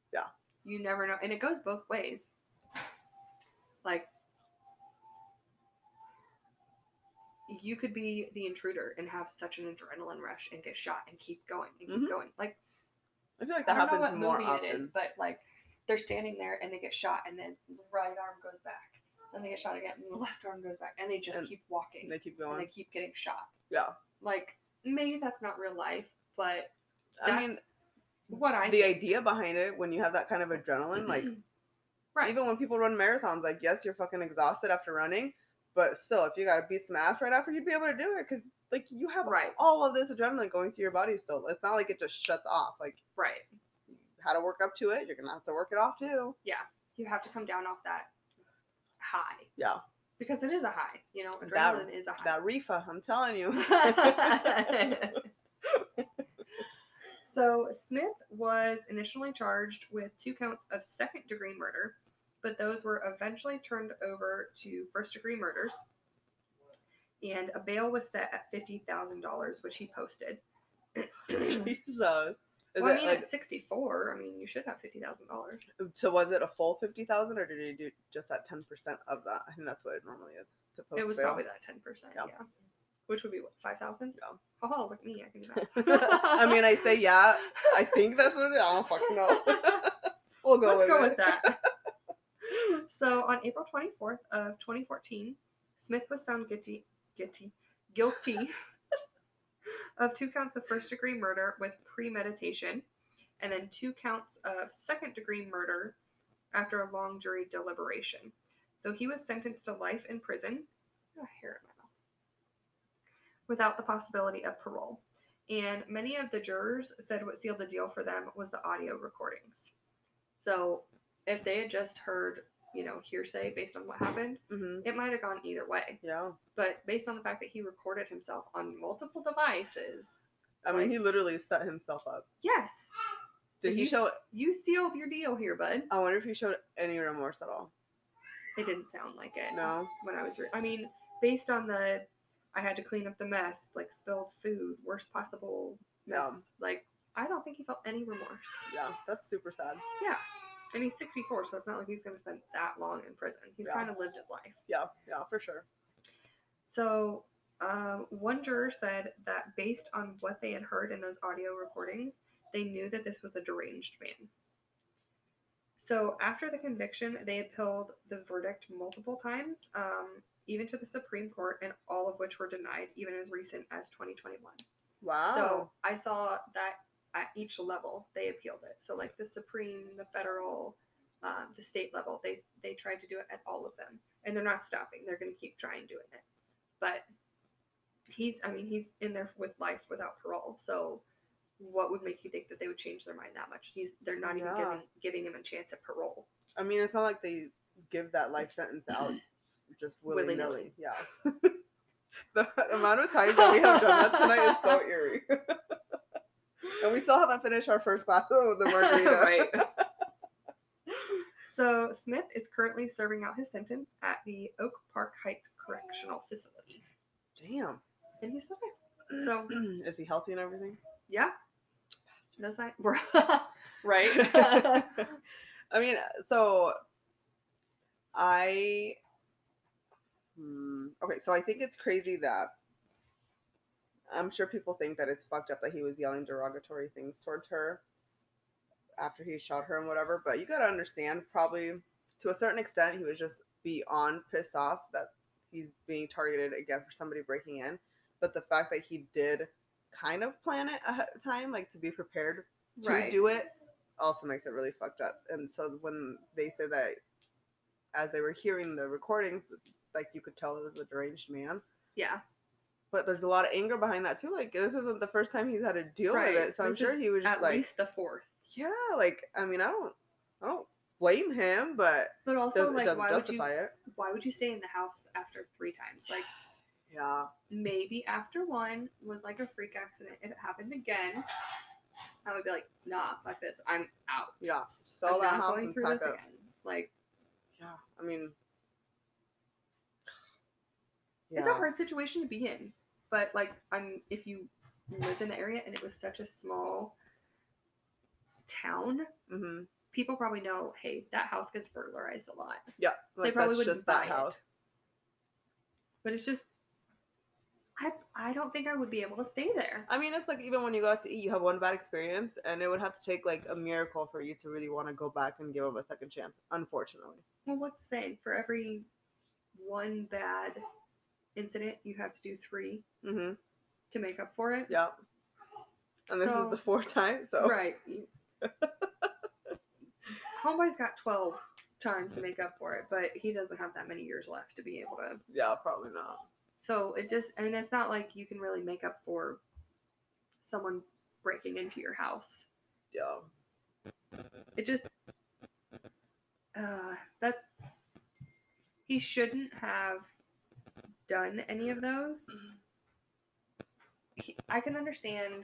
Yeah. You never know. And it goes both ways. Like, you could be the intruder and have such an adrenaline rush and get shot and keep going and keep Mhm. going. Like, I feel like I that don't know happens what more movie often. it is, but like they're standing there and they get shot and then the right arm goes back. Then they get shot again and the left arm goes back. And they just And keep walking. And they keep And going. they keep getting shot. Yeah. Like, maybe that's not real life, but I that's mean, what I the think. idea behind it, when you have that kind of adrenaline, like, right. even when people run marathons, like, yes, you're fucking exhausted after running, but still, if you gotta beat some ass right after, you'd be able to do it, because, like, you have Right. all of this adrenaline going through your body still. It's not like it just shuts off. Like, Right. you had to work up to it, you're gonna have to work it off, too. Yeah. You have to come down off that high. Yeah. Because it is a high. You know, adrenaline That, is a high. that reefer, I'm telling you. So, Smith was initially charged with two counts of second-degree murder, but those were eventually turned over to first-degree murders, and a bail was set at fifty thousand dollars, which he posted. Jesus. Is Well, I it mean, like, at sixty-four, I mean, you should have fifty thousand dollars. so was it a full fifty thousand dollars, or did he do just that ten percent of that? I think that's what it normally is. To post It was bail. probably that ten percent, Yeah. yeah. Which would be, what, five thousand dollars? Yeah. Oh, look at me, I can do that. I mean, I say yeah. I think that's what it is. I don't fucking know. We'll go Let's with go it. with that. So, on April twenty-fourth of twenty fourteen, Smith was found guilty, guilty, guilty of two counts of first-degree murder with premeditation, and then two counts of second-degree murder after a long jury deliberation. So he was sentenced to life in prison. Oh, hair in my mouth. Without the possibility of parole. And many of the jurors said what sealed the deal for them was the audio recordings. So if they had just heard, you know, hearsay based on what happened, Mm-hmm. it might have gone either way. Yeah. But based on the fact that he recorded himself on multiple devices. I mean, like, he literally set himself up. Yes. Did he you, show? You sealed your deal here, bud. I wonder if he showed any remorse at all. It didn't sound like it. No. When I was, re- I mean, based on the, I had to clean up the mess, like spilled food, worst possible mess. Yeah. Like, I don't think he felt any remorse. Yeah, that's super sad. Yeah. And he's sixty-four, so it's not like he's going to spend that long in prison. He's Yeah. kind of lived his life. Yeah, yeah, for sure. So, um, one juror said that based on what they had heard in those audio recordings, they knew that this was a deranged man. So, after the conviction, they appealed the verdict multiple times, um, even to the Supreme Court, and all of which were denied, even as recent as twenty twenty-one. Wow. So, I saw that at each level, they appealed it. So, like the Supreme, the federal, um, the state level, they they tried to do it at all of them. And they're not stopping. They're going to keep trying doing it. But he's, I mean, he's in there with life without parole. So, what would make you think that they would change their mind that much? He's They're not even Yeah. giving giving him a chance at parole. I mean, it's not like they give that life sentence out just willy nilly. Willy-nilly. Yeah. The amount of times that we have done that tonight is so eerie. And we still haven't finished our first glass of the margarita. Right. So, Smith is currently serving out his sentence at the Oak Park Heights Correctional Facility. Damn. And he's still there. So, Is he healthy and everything? yeah. No sign. Right. I mean, so I. Hmm, okay, so I think it's crazy that I'm sure people think that it's fucked up that he was yelling derogatory things towards her after he shot her and whatever, but you gotta understand, probably to a certain extent, he was just beyond pissed off that he's being targeted again for somebody breaking in. But the fact that he did kind of plan it ahead of time, like to be prepared to Right. do it, also makes it really fucked up. And so when they say that, as they were hearing the recordings, like you could tell it was a deranged man. Yeah. But there's a lot of anger behind that too. Like, this isn't the first time he's had to deal Right. with it, so I'm This sure is he was just At like, least the fourth. yeah, like, I mean, I don't, I don't blame him, but But also, does, it like, doesn't why would you justify it. why would you stay in the house after three times? Like, Yeah. maybe after one was like a freak accident. If it happened again, I would be like, nah, fuck this. I'm out. Yeah. Sell I'm that not house going and through pack this up. again. Like, Yeah. I mean, it's yeah. a hard situation to be in. But like, I'm if you lived in the area and it was such a small town, Mm-hmm. people probably know, hey, that house gets burglarized a lot. Yeah, like probably that's wouldn't just that buy it. house. But it's just, I I don't think I would be able to stay there. I mean, it's like even when you go out to eat, you have one bad experience, and it would have to take like a miracle for you to really want to go back and give them a second chance. Unfortunately. Well, what's the saying? For every one bad incident, you have to do three Mhm. to make up for it. Yeah. And this So- is the fourth time, so Right. Homeboy's got twelve times to make up for it, but he doesn't have that many years left to be able to. yeah, probably not. So it just, I mean, it's not like you can really make up for someone breaking into your house. Yeah. It just, uh, that, he shouldn't have done any of those. He, I can understand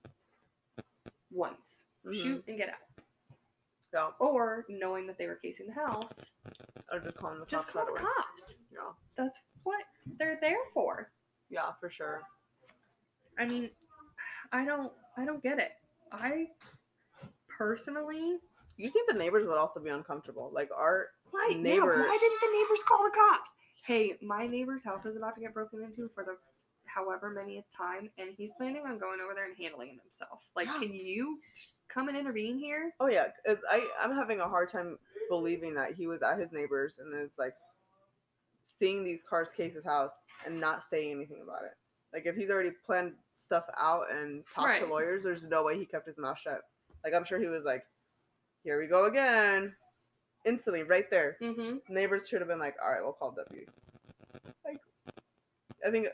once, Mhm. shoot and get out. Yeah. Or knowing that they were casing the house, Or just calling the just cops call right the away. cops. Yeah. That's what they're there for. Yeah, for sure. I mean, I don't I don't get it. I personally, You think the neighbors would also be uncomfortable? Like our why Neighbor- yeah, why didn't the neighbors call the cops? Hey, my neighbor's house is about to get broken into for the however many time, and he's planning on going over there and handling it himself. Like, Yeah. can you come and intervene here? Oh yeah, 'cause I I'm having a hard time believing that he was at his neighbors and it's like seeing these cars case his house and not saying anything about it. Like if he's already planned stuff out and talked Right. to lawyers, there's no way he kept his mouth shut. Like I'm sure he was like, "Here we go again," instantly right there. Mm-hmm. Neighbors should have been like, "All right, we'll call deputy." Like, I think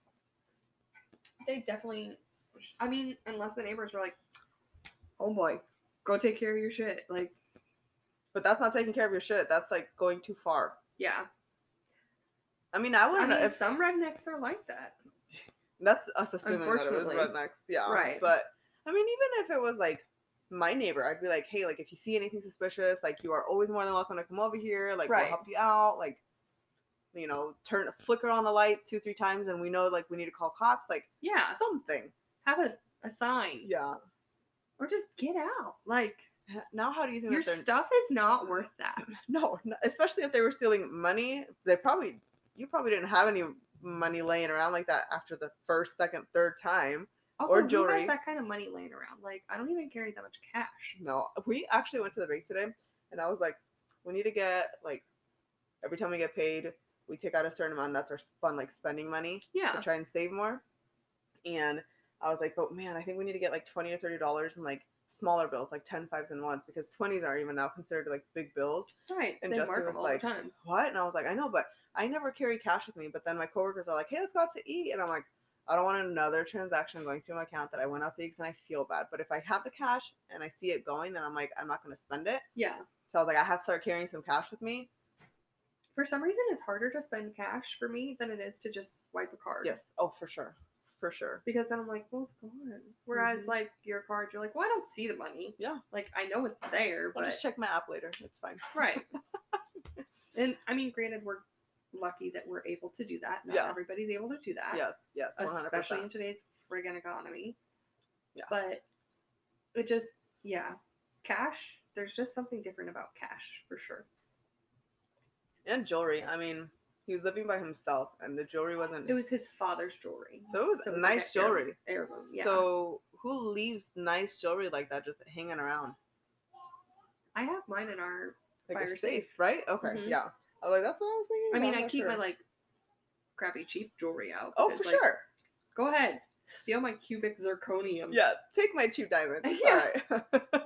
They definitely. I mean, unless the neighbors were like, "Oh boy, go take care of your shit." Like, but that's not taking care of your shit. That's like going too far. yeah. I mean, I I wouldn't mean, know if some rednecks are like that. that's us assuming that it was Unfortunately. rednecks. Yeah. Right. But I mean, even if it was like my neighbor, I'd be like, hey, like if you see anything suspicious, like you are always more than welcome to come over here. Like Right. we'll help you out. Like, you know, turn flicker on the light two, three times and we know like we need to call cops. Like Yeah. something. Have a, a sign. Yeah. Or just get out. Like, Now how do you think your that they're stuff is not worth that. no, no, especially if they were stealing money, they probably you probably didn't have any money laying around like that after the first, second, third time. Also, Or who jewelry. has that kind of money laying around? Like, I don't even carry that much cash. No, we actually went to the bank today, and I was like, we need to get like every time we get paid, we take out a certain amount. That's our fun like spending money Yeah. to try and save more. And I was like, but man, I think we need to get like twenty or thirty dollars in like smaller bills, like ten fives and ones, because twenties are even now considered like big bills. Right. And they Justin mark was them all like, the time. What? And I was like, I know, but I never carry cash with me. But then my coworkers are like, hey, let's go out to eat, and I'm like, I don't want another transaction going through my account that I went out to eat because I feel bad. But if I have the cash and I see it going, then I'm like, I'm not going to spend it. Yeah. So I was like, I have to start carrying some cash with me. For some reason, it's harder to spend cash for me than it is to just swipe a card. Yes. Oh, for sure. For sure. Because then I'm like, well, it's gone. Whereas, Mhm. like, your card, you're like, well, I don't see the money. Yeah. Like, I know it's there, I'll but. just check my app later. It's fine. Right. And, I mean, granted, we're lucky that we're able to do that. Not Yeah. everybody's able to do that. Yes. Yes. one hundred Especially in percent. today's friggin' economy. Yeah. But it just, yeah. Cash, there's just something different about cash, for sure. And jewelry. I mean, he was living by himself, and the jewelry wasn't. It was his father's jewelry. so it was So it was nice like an heir- jewelry. Heirloom, yeah. So who leaves nice jewelry like that just hanging around? I have mine in our. Like By a your safe, safe. right? Okay, Mhm. yeah. I was like, that's what I was thinking. I but mean, I'm I not keep my, sure. like, crappy cheap jewelry out. Oh, because, for like, sure. Go ahead. Steal my cubic zirconium. Yeah, take my cheap diamonds. It's Yeah. all right.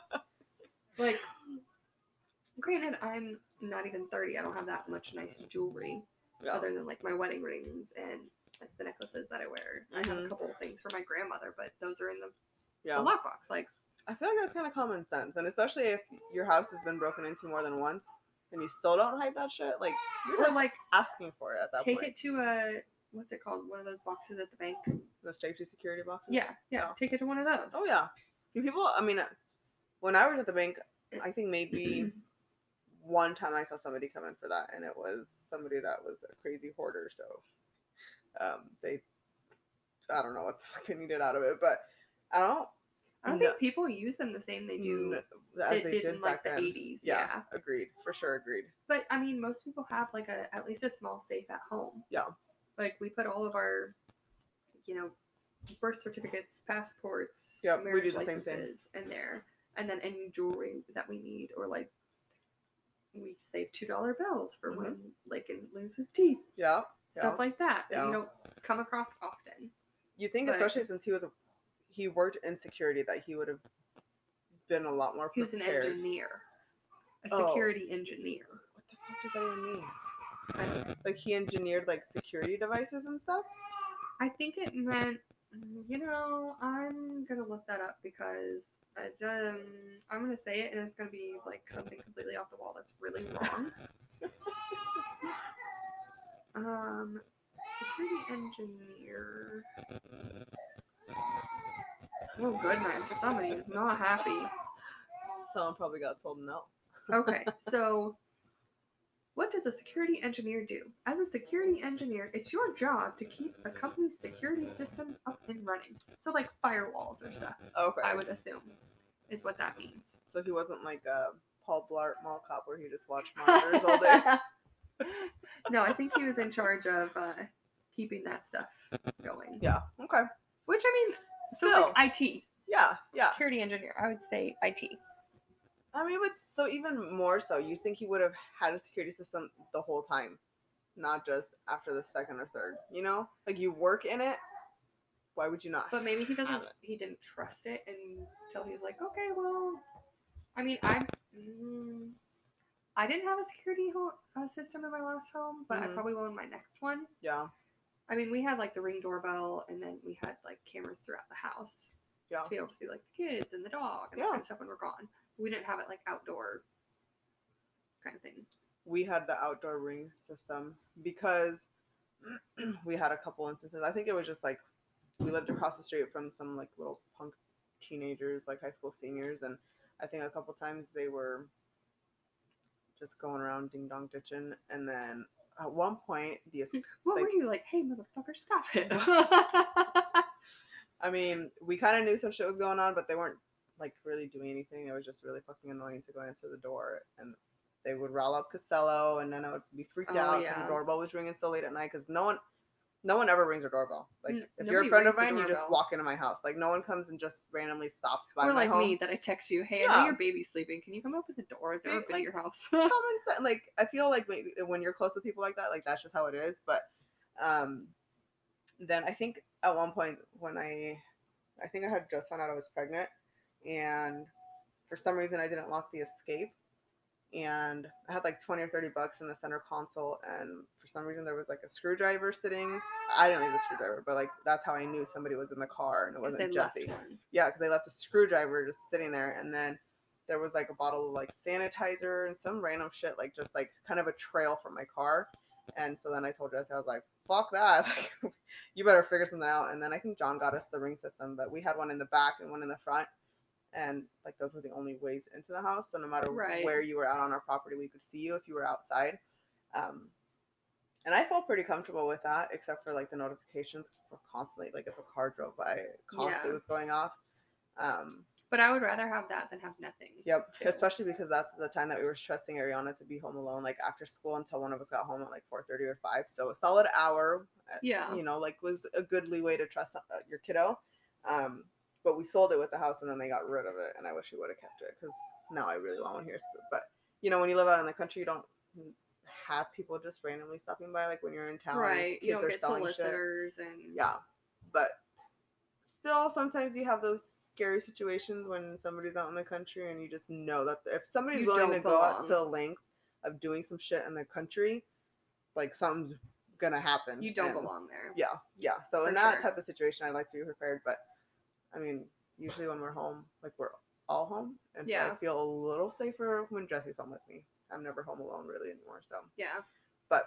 Like, granted, I'm not even thirty. I don't have that much nice jewelry. Yeah. Other than, like, my wedding rings and, like, the necklaces that I wear. I have a Mhm. couple of things for my grandmother, but those are in the, Yeah. the lockbox. Like, I feel like that's kind of common sense, and especially if your house has been broken into more than once, and you still don't hide that shit, like you're or, just like, asking for it at that take point. it to a, what's it called? One of those boxes at the bank. The safety security boxes. Yeah, yeah. Yeah. Take it to one of those. Oh yeah. Do people? I mean, when I was at the bank, I think maybe one time I saw somebody come in for that, and it was somebody that was a crazy hoarder. So, um, they, I don't know what the fuck they needed out of it, but I don't. I don't No, think people use them the same they do n- as they they did did in like back the then. eighties. Yeah, Yeah. agreed. For sure, agreed. But I mean, most people have like a at least a small safe at home. Yeah. Like we put all of our, you know, birth certificates, passports, Yep, we marriage do the same thing. licenses in there, and then any jewelry that we need, or like we save two dollar bills for Mhm. when Lakin loses teeth, Yeah. stuff yeah. like that that Yeah. you don't come across often. You think, But- especially since he was a, he worked in security, that he would have been a lot more He was an prepared. engineer, a Oh. security engineer. What the fuck does that even mean? Like he engineered like security devices and stuff. I think it meant, you know, I'm gonna look that up because I, um, I'm gonna say it and it's gonna be like something completely off the wall that's really wrong. um, security engineer. Oh goodness, somebody is not happy. Someone probably got told no. Okay, so what does a security engineer do? As a security engineer, it's your job to keep a company's security systems up and running. So like firewalls or stuff, Okay. I would assume, is what that means. So he wasn't like a Paul Blart Mall Cop where he just watched monitors all day. No, I think he was in charge of uh, keeping that stuff going. Yeah. Okay. Which I mean, so Still. like I T. Yeah. Yeah. Security engineer, I would say I T. I mean, but so even more so, you think he would have had a security system the whole time, not just after the second or third. You know, like you work in it. Why would you not? But maybe he doesn't. have it? He didn't trust it until he was like, okay, well, I mean, I, mm, I didn't have a security ho- uh, system in my last home, but I Mhm. probably will in my next one. Yeah. I mean, we had like the Ring doorbell, and then we had like cameras throughout the house Yeah. to be able to see like the kids and the dog and that Yeah. kind of stuff when we're gone. We didn't have it like outdoor kind of thing. We had the outdoor ring system because we had a couple instances. I think it was just like we lived across the street from some like little punk teenagers, like high school seniors, and I think a couple times they were just going around ding dong ditching, and then at one point the ass- What like, were you like? Hey, motherfucker, stop it! I mean, we kind of knew some shit was going on, but they weren't like really doing anything. It was just really fucking annoying to go into the door, and they would rile up Costello, and then I would be freaked Oh, out because yeah. the doorbell was ringing so late at night. Because no one, no one ever rings their doorbell. Like N- if you're a nobody friend of rings the mine, you just doorbell. walk into my house. Like no one comes and just randomly stops by Or my like home. me that I text you, hey, I Yeah. know your baby's sleeping. Can you come open the door? I've See, never been like, to your house. Common sense. Like I feel like maybe when you're close with people like that, like that's just how it is. But um, then I think at one point when I, I think I had just found out I was pregnant, and for some reason I didn't lock the escape, and I had like twenty or thirty bucks in the center console, and for some reason there was like a screwdriver sitting. I didn't leave the screwdriver, but like that's how I knew somebody was in the car and it 'Cause wasn't they left Jesse. one. Yeah, because they left a screwdriver just sitting there, and then there was like a bottle of like sanitizer and some random shit, like just like kind of a trail from my car. And so then I told Jesse, I was like, fuck that. Like, you better figure something out. And then I think John got us the ring system, but we had one in the back and one in the front. And like those were the only ways into the house. So no matter Right. where you were out on our property, we could see you if you were outside. Um, and I felt pretty comfortable with that, except for like the notifications were constantly, like if a car drove by, it constantly Yeah. was going off. Um, But I would rather have that than have nothing. Yep, too. especially because that's the time that we were stressing Ariana to be home alone, like after school until one of us got home at like four thirty or five. So a solid hour, uh, Yeah. you know, like was a good leeway to trust uh, your kiddo. Um, but we sold it with the house and then they got rid of it, and I wish we would have kept it because now I really want one here. But you know, when you live out in the country, you don't have people just randomly stopping by. Like when you're in town, Right. kids You don't are get selling shit. solicitors and Yeah, but still, sometimes you have those scary situations when somebody's out in the country and you just know that if somebody's You willing to don't go out belong. to the lengths of doing some shit in the country, like something's gonna happen. you don't And belong there. Yeah, yeah. So For in that sure. type of situation, I like to be prepared. But I mean, usually when we're home, like we're all home, and so I Yeah. feel a little safer when Jesse's home with me. I'm never home alone really anymore. So, Yeah. but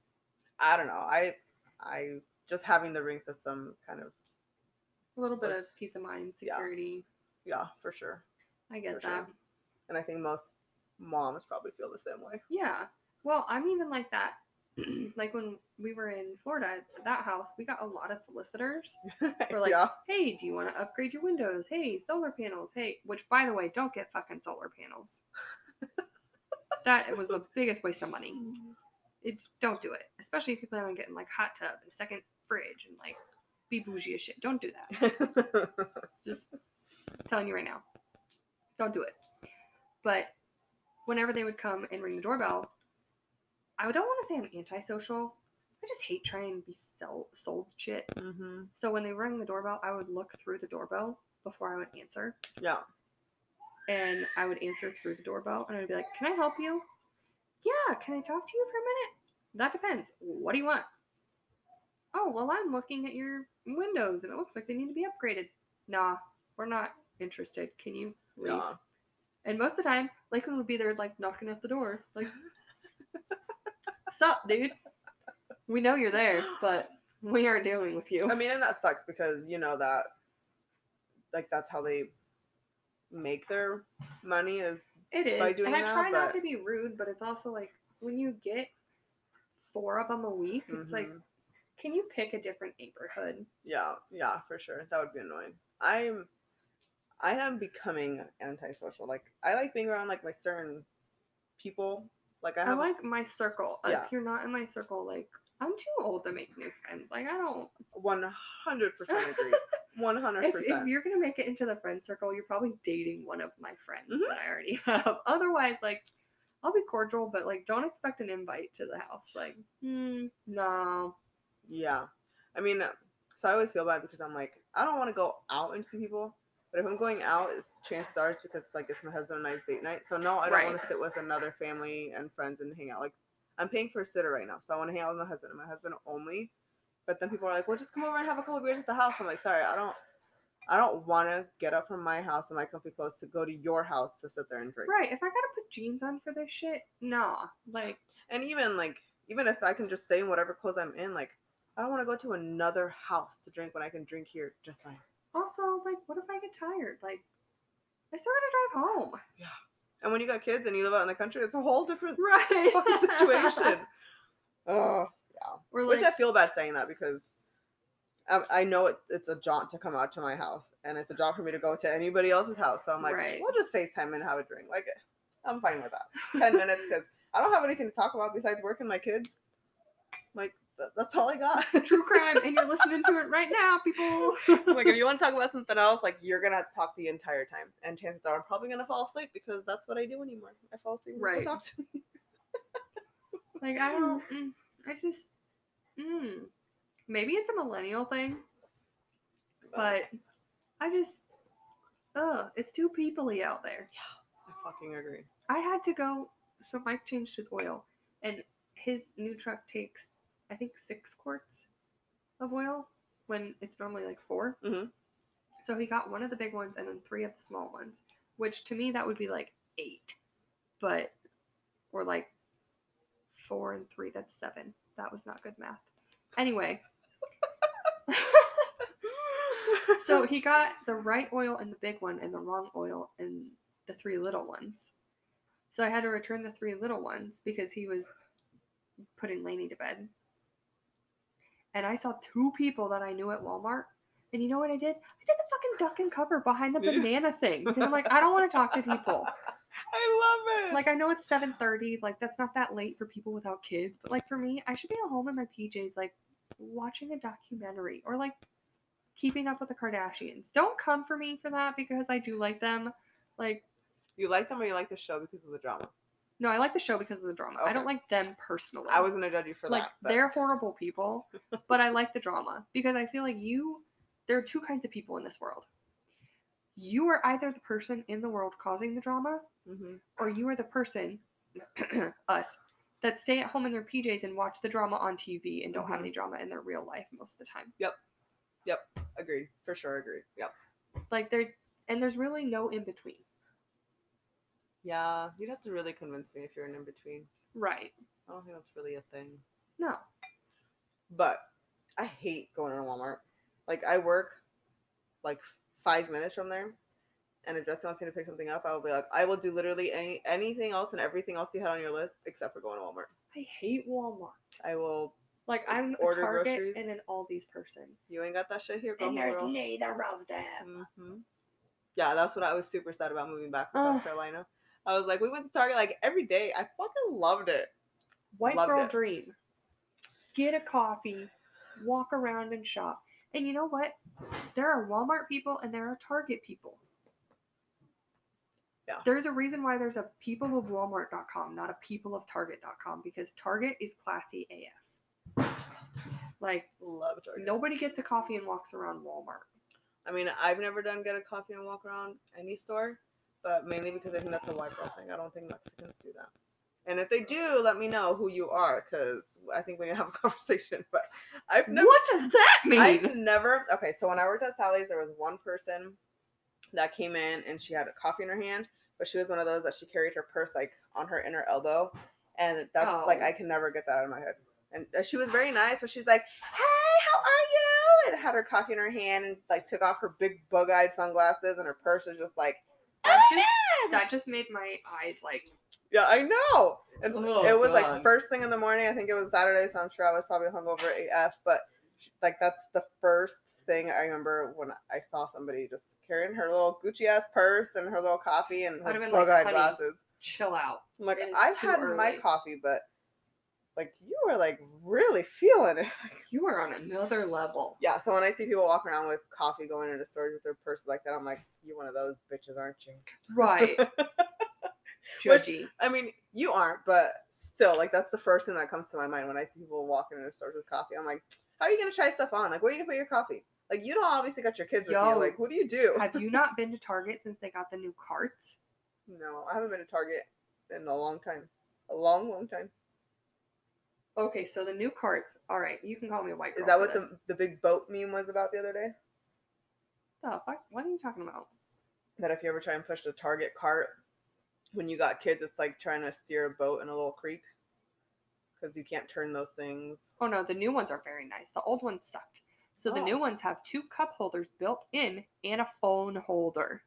I don't know. I I just having the ring system kind of. A little bit Was- of peace of mind, yeah. security. Yeah, for sure. I get For that. sure. And I think most moms probably feel the same way. Yeah. Well, I'm even like that like when we were in Florida at that house, we got a lot of solicitors. We're like, yeah. hey, do you want to upgrade your windows? Hey, solar panels. Hey, which by the way, don't get fucking solar panels. That was the biggest waste of money. It's don't do it, especially if you plan on getting like hot tub and a second fridge and like be bougie as shit. Don't do that. Just telling you right now, don't do it. But whenever they would come and ring the doorbell, I don't want to say I'm antisocial. I just hate trying to be sell, sold shit. Mm-hmm. So when they rang the doorbell, I would look through the doorbell before I would answer. Yeah. And I would answer through the doorbell, and I'd be like, can I help you? Yeah, can I talk to you for a minute? That depends. What do you want? Oh, well, I'm looking at your windows, and it looks like they need to be upgraded. Nah, we're not interested. Can you leave? Yeah. And most of the time, Lakeland would be there, like, knocking at the door. Like, sup, dude? We know you're there, but we aren't dealing with you. I mean, and that sucks because, you know, that, like, that's how they make their money is It is. by doing and I that, try not but- to be rude, but it's also like, when you get four of them a week, it's like, Mhm. can you pick a different neighborhood? Yeah, yeah, for sure. That would be annoying. I'm, I am becoming antisocial. Like, I like being around, like, my certain people. Like, I I have, like my circle. Yeah. If you're not in my circle, like, I'm too old to make new friends. Like, I don't. one hundred percent agree. one hundred If, percent. if you're going to make it into the friend circle, you're probably dating one of my friends Mhm. that I already have. Otherwise, like, I'll be cordial, but, like, don't expect an invite to the house. Like, hmm, no. Yeah. I mean, so I always feel bad because I'm like, I don't want to go out and see people. But if I'm going out, it's chances are it's because, like, it's my husband and I's date night. So, no, I don't Right. want to sit with another family and friends and hang out. Like, I'm paying for a sitter right now. So, I want to hang out with my husband and my husband only. But then people are like, well, just come over and have a couple of beers at the house. I'm like, sorry, I don't. I don't want to get up from my house and my comfy clothes to go to your house to sit there and drink. Right. If I got to put jeans on for this shit, nah. Like, And even, like, even if I can just stay in whatever clothes I'm in, like, I don't want to go to another house to drink when I can drink here just fine. also, like, what if I get tired? Like, I still got to drive home. And when you got kids and you live out in the country, it's a whole different Right. fucking situation. Oh, yeah. Or, Which like, I feel bad saying that because I, I know it, it's a jaunt to come out to my house, and it's a jaunt for me to go to anybody else's house. So I'm like, Right. we'll just FaceTime and have a drink. Like, I'm fine with that. Ten minutes because I don't have anything to talk about besides work and my kids. Like, th- that's all I got. true crime, and you're listening to it right now, people. Like, if you want to talk about something else, like, you're gonna have to talk the entire time, and chances are I'm probably gonna fall asleep because that's what I do anymore. I fall asleep when Right. people talk to me. Like, I don't. Mm, I just. Mm. Maybe it's a millennial thing, but I just. Ugh, it's too peoply out there. I fucking agree. I had to go. So Mike changed his oil, and his new truck takes, I think, six quarts of oil when it's normally like four. Mhm. So he got one of the big ones and then three of the small ones, which to me that would be like eight, but or like four and three. That's seven. That was not good math. Anyway. So he got the right oil in the big one and the wrong oil in the three little ones. So I had to return the three little ones because he was putting Lainey to bed. And I saw two people that I knew at Walmart. And you know what I did? I did the fucking duck and cover behind the Did you? banana thing. Because I'm like, I don't want to talk to people. I love it. Like, I know it's seven thirty. Like, that's not that late for people without kids. But, like, for me, I should be at home in my P Js, like, watching a documentary. Or, like, keeping up with the Kardashians. Don't come for me for that because I do like them. Like, You like them or you like the show because of the drama? no, I like the show because of the drama. I Okay. don't like them personally. I was gonna judge you for like, that. But they're horrible people, but I like the drama because I feel like you, there are two kinds of people in this world. You are either the person in the world causing the drama, Mhm. or you are the person, us, that stay at home in their P Js and watch the drama on T V and don't have Mhm. any drama in their real life most of the time. Agreed. For sure, agreed. Yep. Like, there, and there's really no in between. Yeah, you'd have to really convince me if you're an in between. Right. I don't think that's really a thing. No. But I hate going to Walmart. Like, I work like five minutes from there, and if Jesse wants me to pick something up, I will be like, I will do literally any anything else and everything else you had on your list except for going to Walmart. I hate Walmart. I will like I'm order a Target groceries. and an Aldi's person. You ain't got that shit here, girl. And there's girl. neither of them. Mm-hmm. Yeah, that's what I was super sad about moving back from Ugh. South Carolina. I was like, we went to Target like every day. I fucking loved it. White loved girl it. dream. Get a coffee, walk around and shop. And you know what? There are Walmart people and there are Target people. Yeah. There's a reason why there's a people of walmart dot com, not a people of target dot com, because Target is classy A F. Like, love Target. Nobody gets a coffee and walks around Walmart. I mean, I've never done get a coffee and walk around any store, but mainly because I think that's a white girl thing. I don't think Mexicans do that. And if they do, let me know who you are, because I think we need to have a conversation. But I've never. What does that mean? I've never. Okay, so when I worked at Sally's, there was one person that came in and she had a coffee in her hand, but she was one of those that she carried her purse like on her inner elbow, and that's Oh. like I can never get that out of my head. And she was very nice, but she's like, "Hey, how are you?" and had her coffee in her hand and like took off her big bug-eyed sunglasses, and her purse was just like that just that just made my eyes like. Yeah, I know. And Oh, it was God. like first thing in the morning. I think it was Saturday, so I'm sure I was probably hungover A F. But like that's the first thing I remember when I saw somebody just carrying her little Gucci ass purse and her little coffee and I'd her have been bug like, eyed "Honey, glasses. chill out." I'm like, It is I've too had early. my coffee, but like you were like really feeling it. You are on another level. Yeah. So when I see people walk around with coffee going into stores with their purses like that, I'm like, you one of those bitches, aren't you? Right. Which, Judgy. I mean, you aren't, but still, like, that's the first thing that comes to my mind when I see people walking into stores with coffee. I'm like, how are you going to try stuff on? Like, where are you going to put your coffee? Like, you don't obviously got your kids with Yo, you. Like, what do you do? Have you not been to Target since they got the new carts? No, I haven't been to Target in a long time. A long, long time. Okay, so the new carts. All right, you can call me a white girl. Is that for what this. the, the big boat meme was about the other day? The fuck? What are you talking about? That if you ever try and push the Target cart, when you got kids, it's like trying to steer a boat in a little creek. Because you can't turn those things. Oh no, the new ones are very nice. The old ones sucked. So the Oh. new ones have two cup holders built in and a phone holder.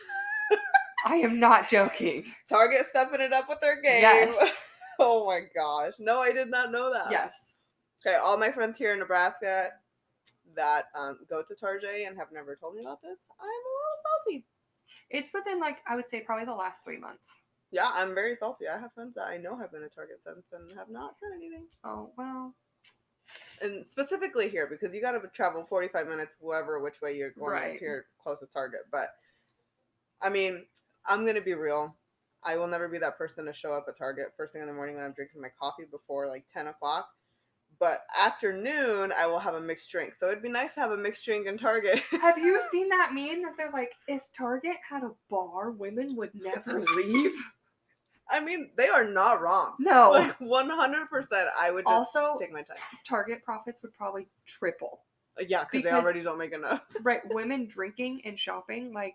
I am not joking. Target stepping it up with their game. Yes. Oh my gosh. No, I did not know that. Yes. Okay, all my friends here in Nebraska that um, go to Target and have never told me about this, I'm a little salty. It's within like I would say probably the last three months. Yeah, I'm very salty. I have friends that I know have been to Target since and have not said anything. Oh well. And specifically here, because you got to travel forty-five minutes, whoever, which way you're going Right. to your closest Target. But, I mean, I'm going to be real. I will never be that person to show up at Target first thing in the morning when I'm drinking my coffee before like ten o'clock. But afternoon, I will have a mixed drink. So it'd be nice to have a mixed drink in Target. Have you seen that meme that they're like, if Target had a bar, women would never leave? I mean, they are not wrong. No. Like one hundred percent. I would just Also, take my time. Target profits would probably triple. Uh, Yeah, because they because- already don't make enough. Right, women drinking and shopping, like,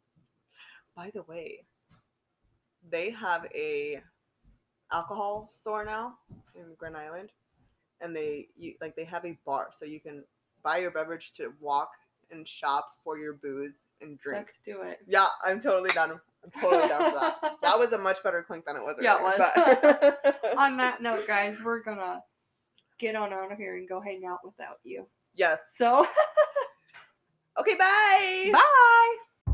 By the way, they have a alcohol store now in Grand Island, and they you, like they have a bar, so you can buy your beverage to walk and shop for your booze and drink. let's do it. Yeah, I'm totally down. I'm totally down for that. That was a much better clink than it was Yeah, it earlier. was. But On that note, guys, we're gonna get on out of here and go hang out without you. yes. So, Okay, bye. bye!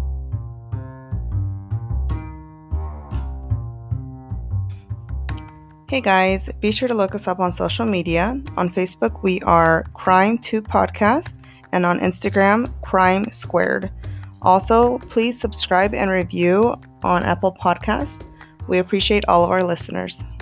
Hey guys, be sure to look us up on social media. On Facebook, we are Crime two Podcast, and on Instagram, Crime Squared. Also, please subscribe and review on Apple Podcasts. We appreciate all of our listeners.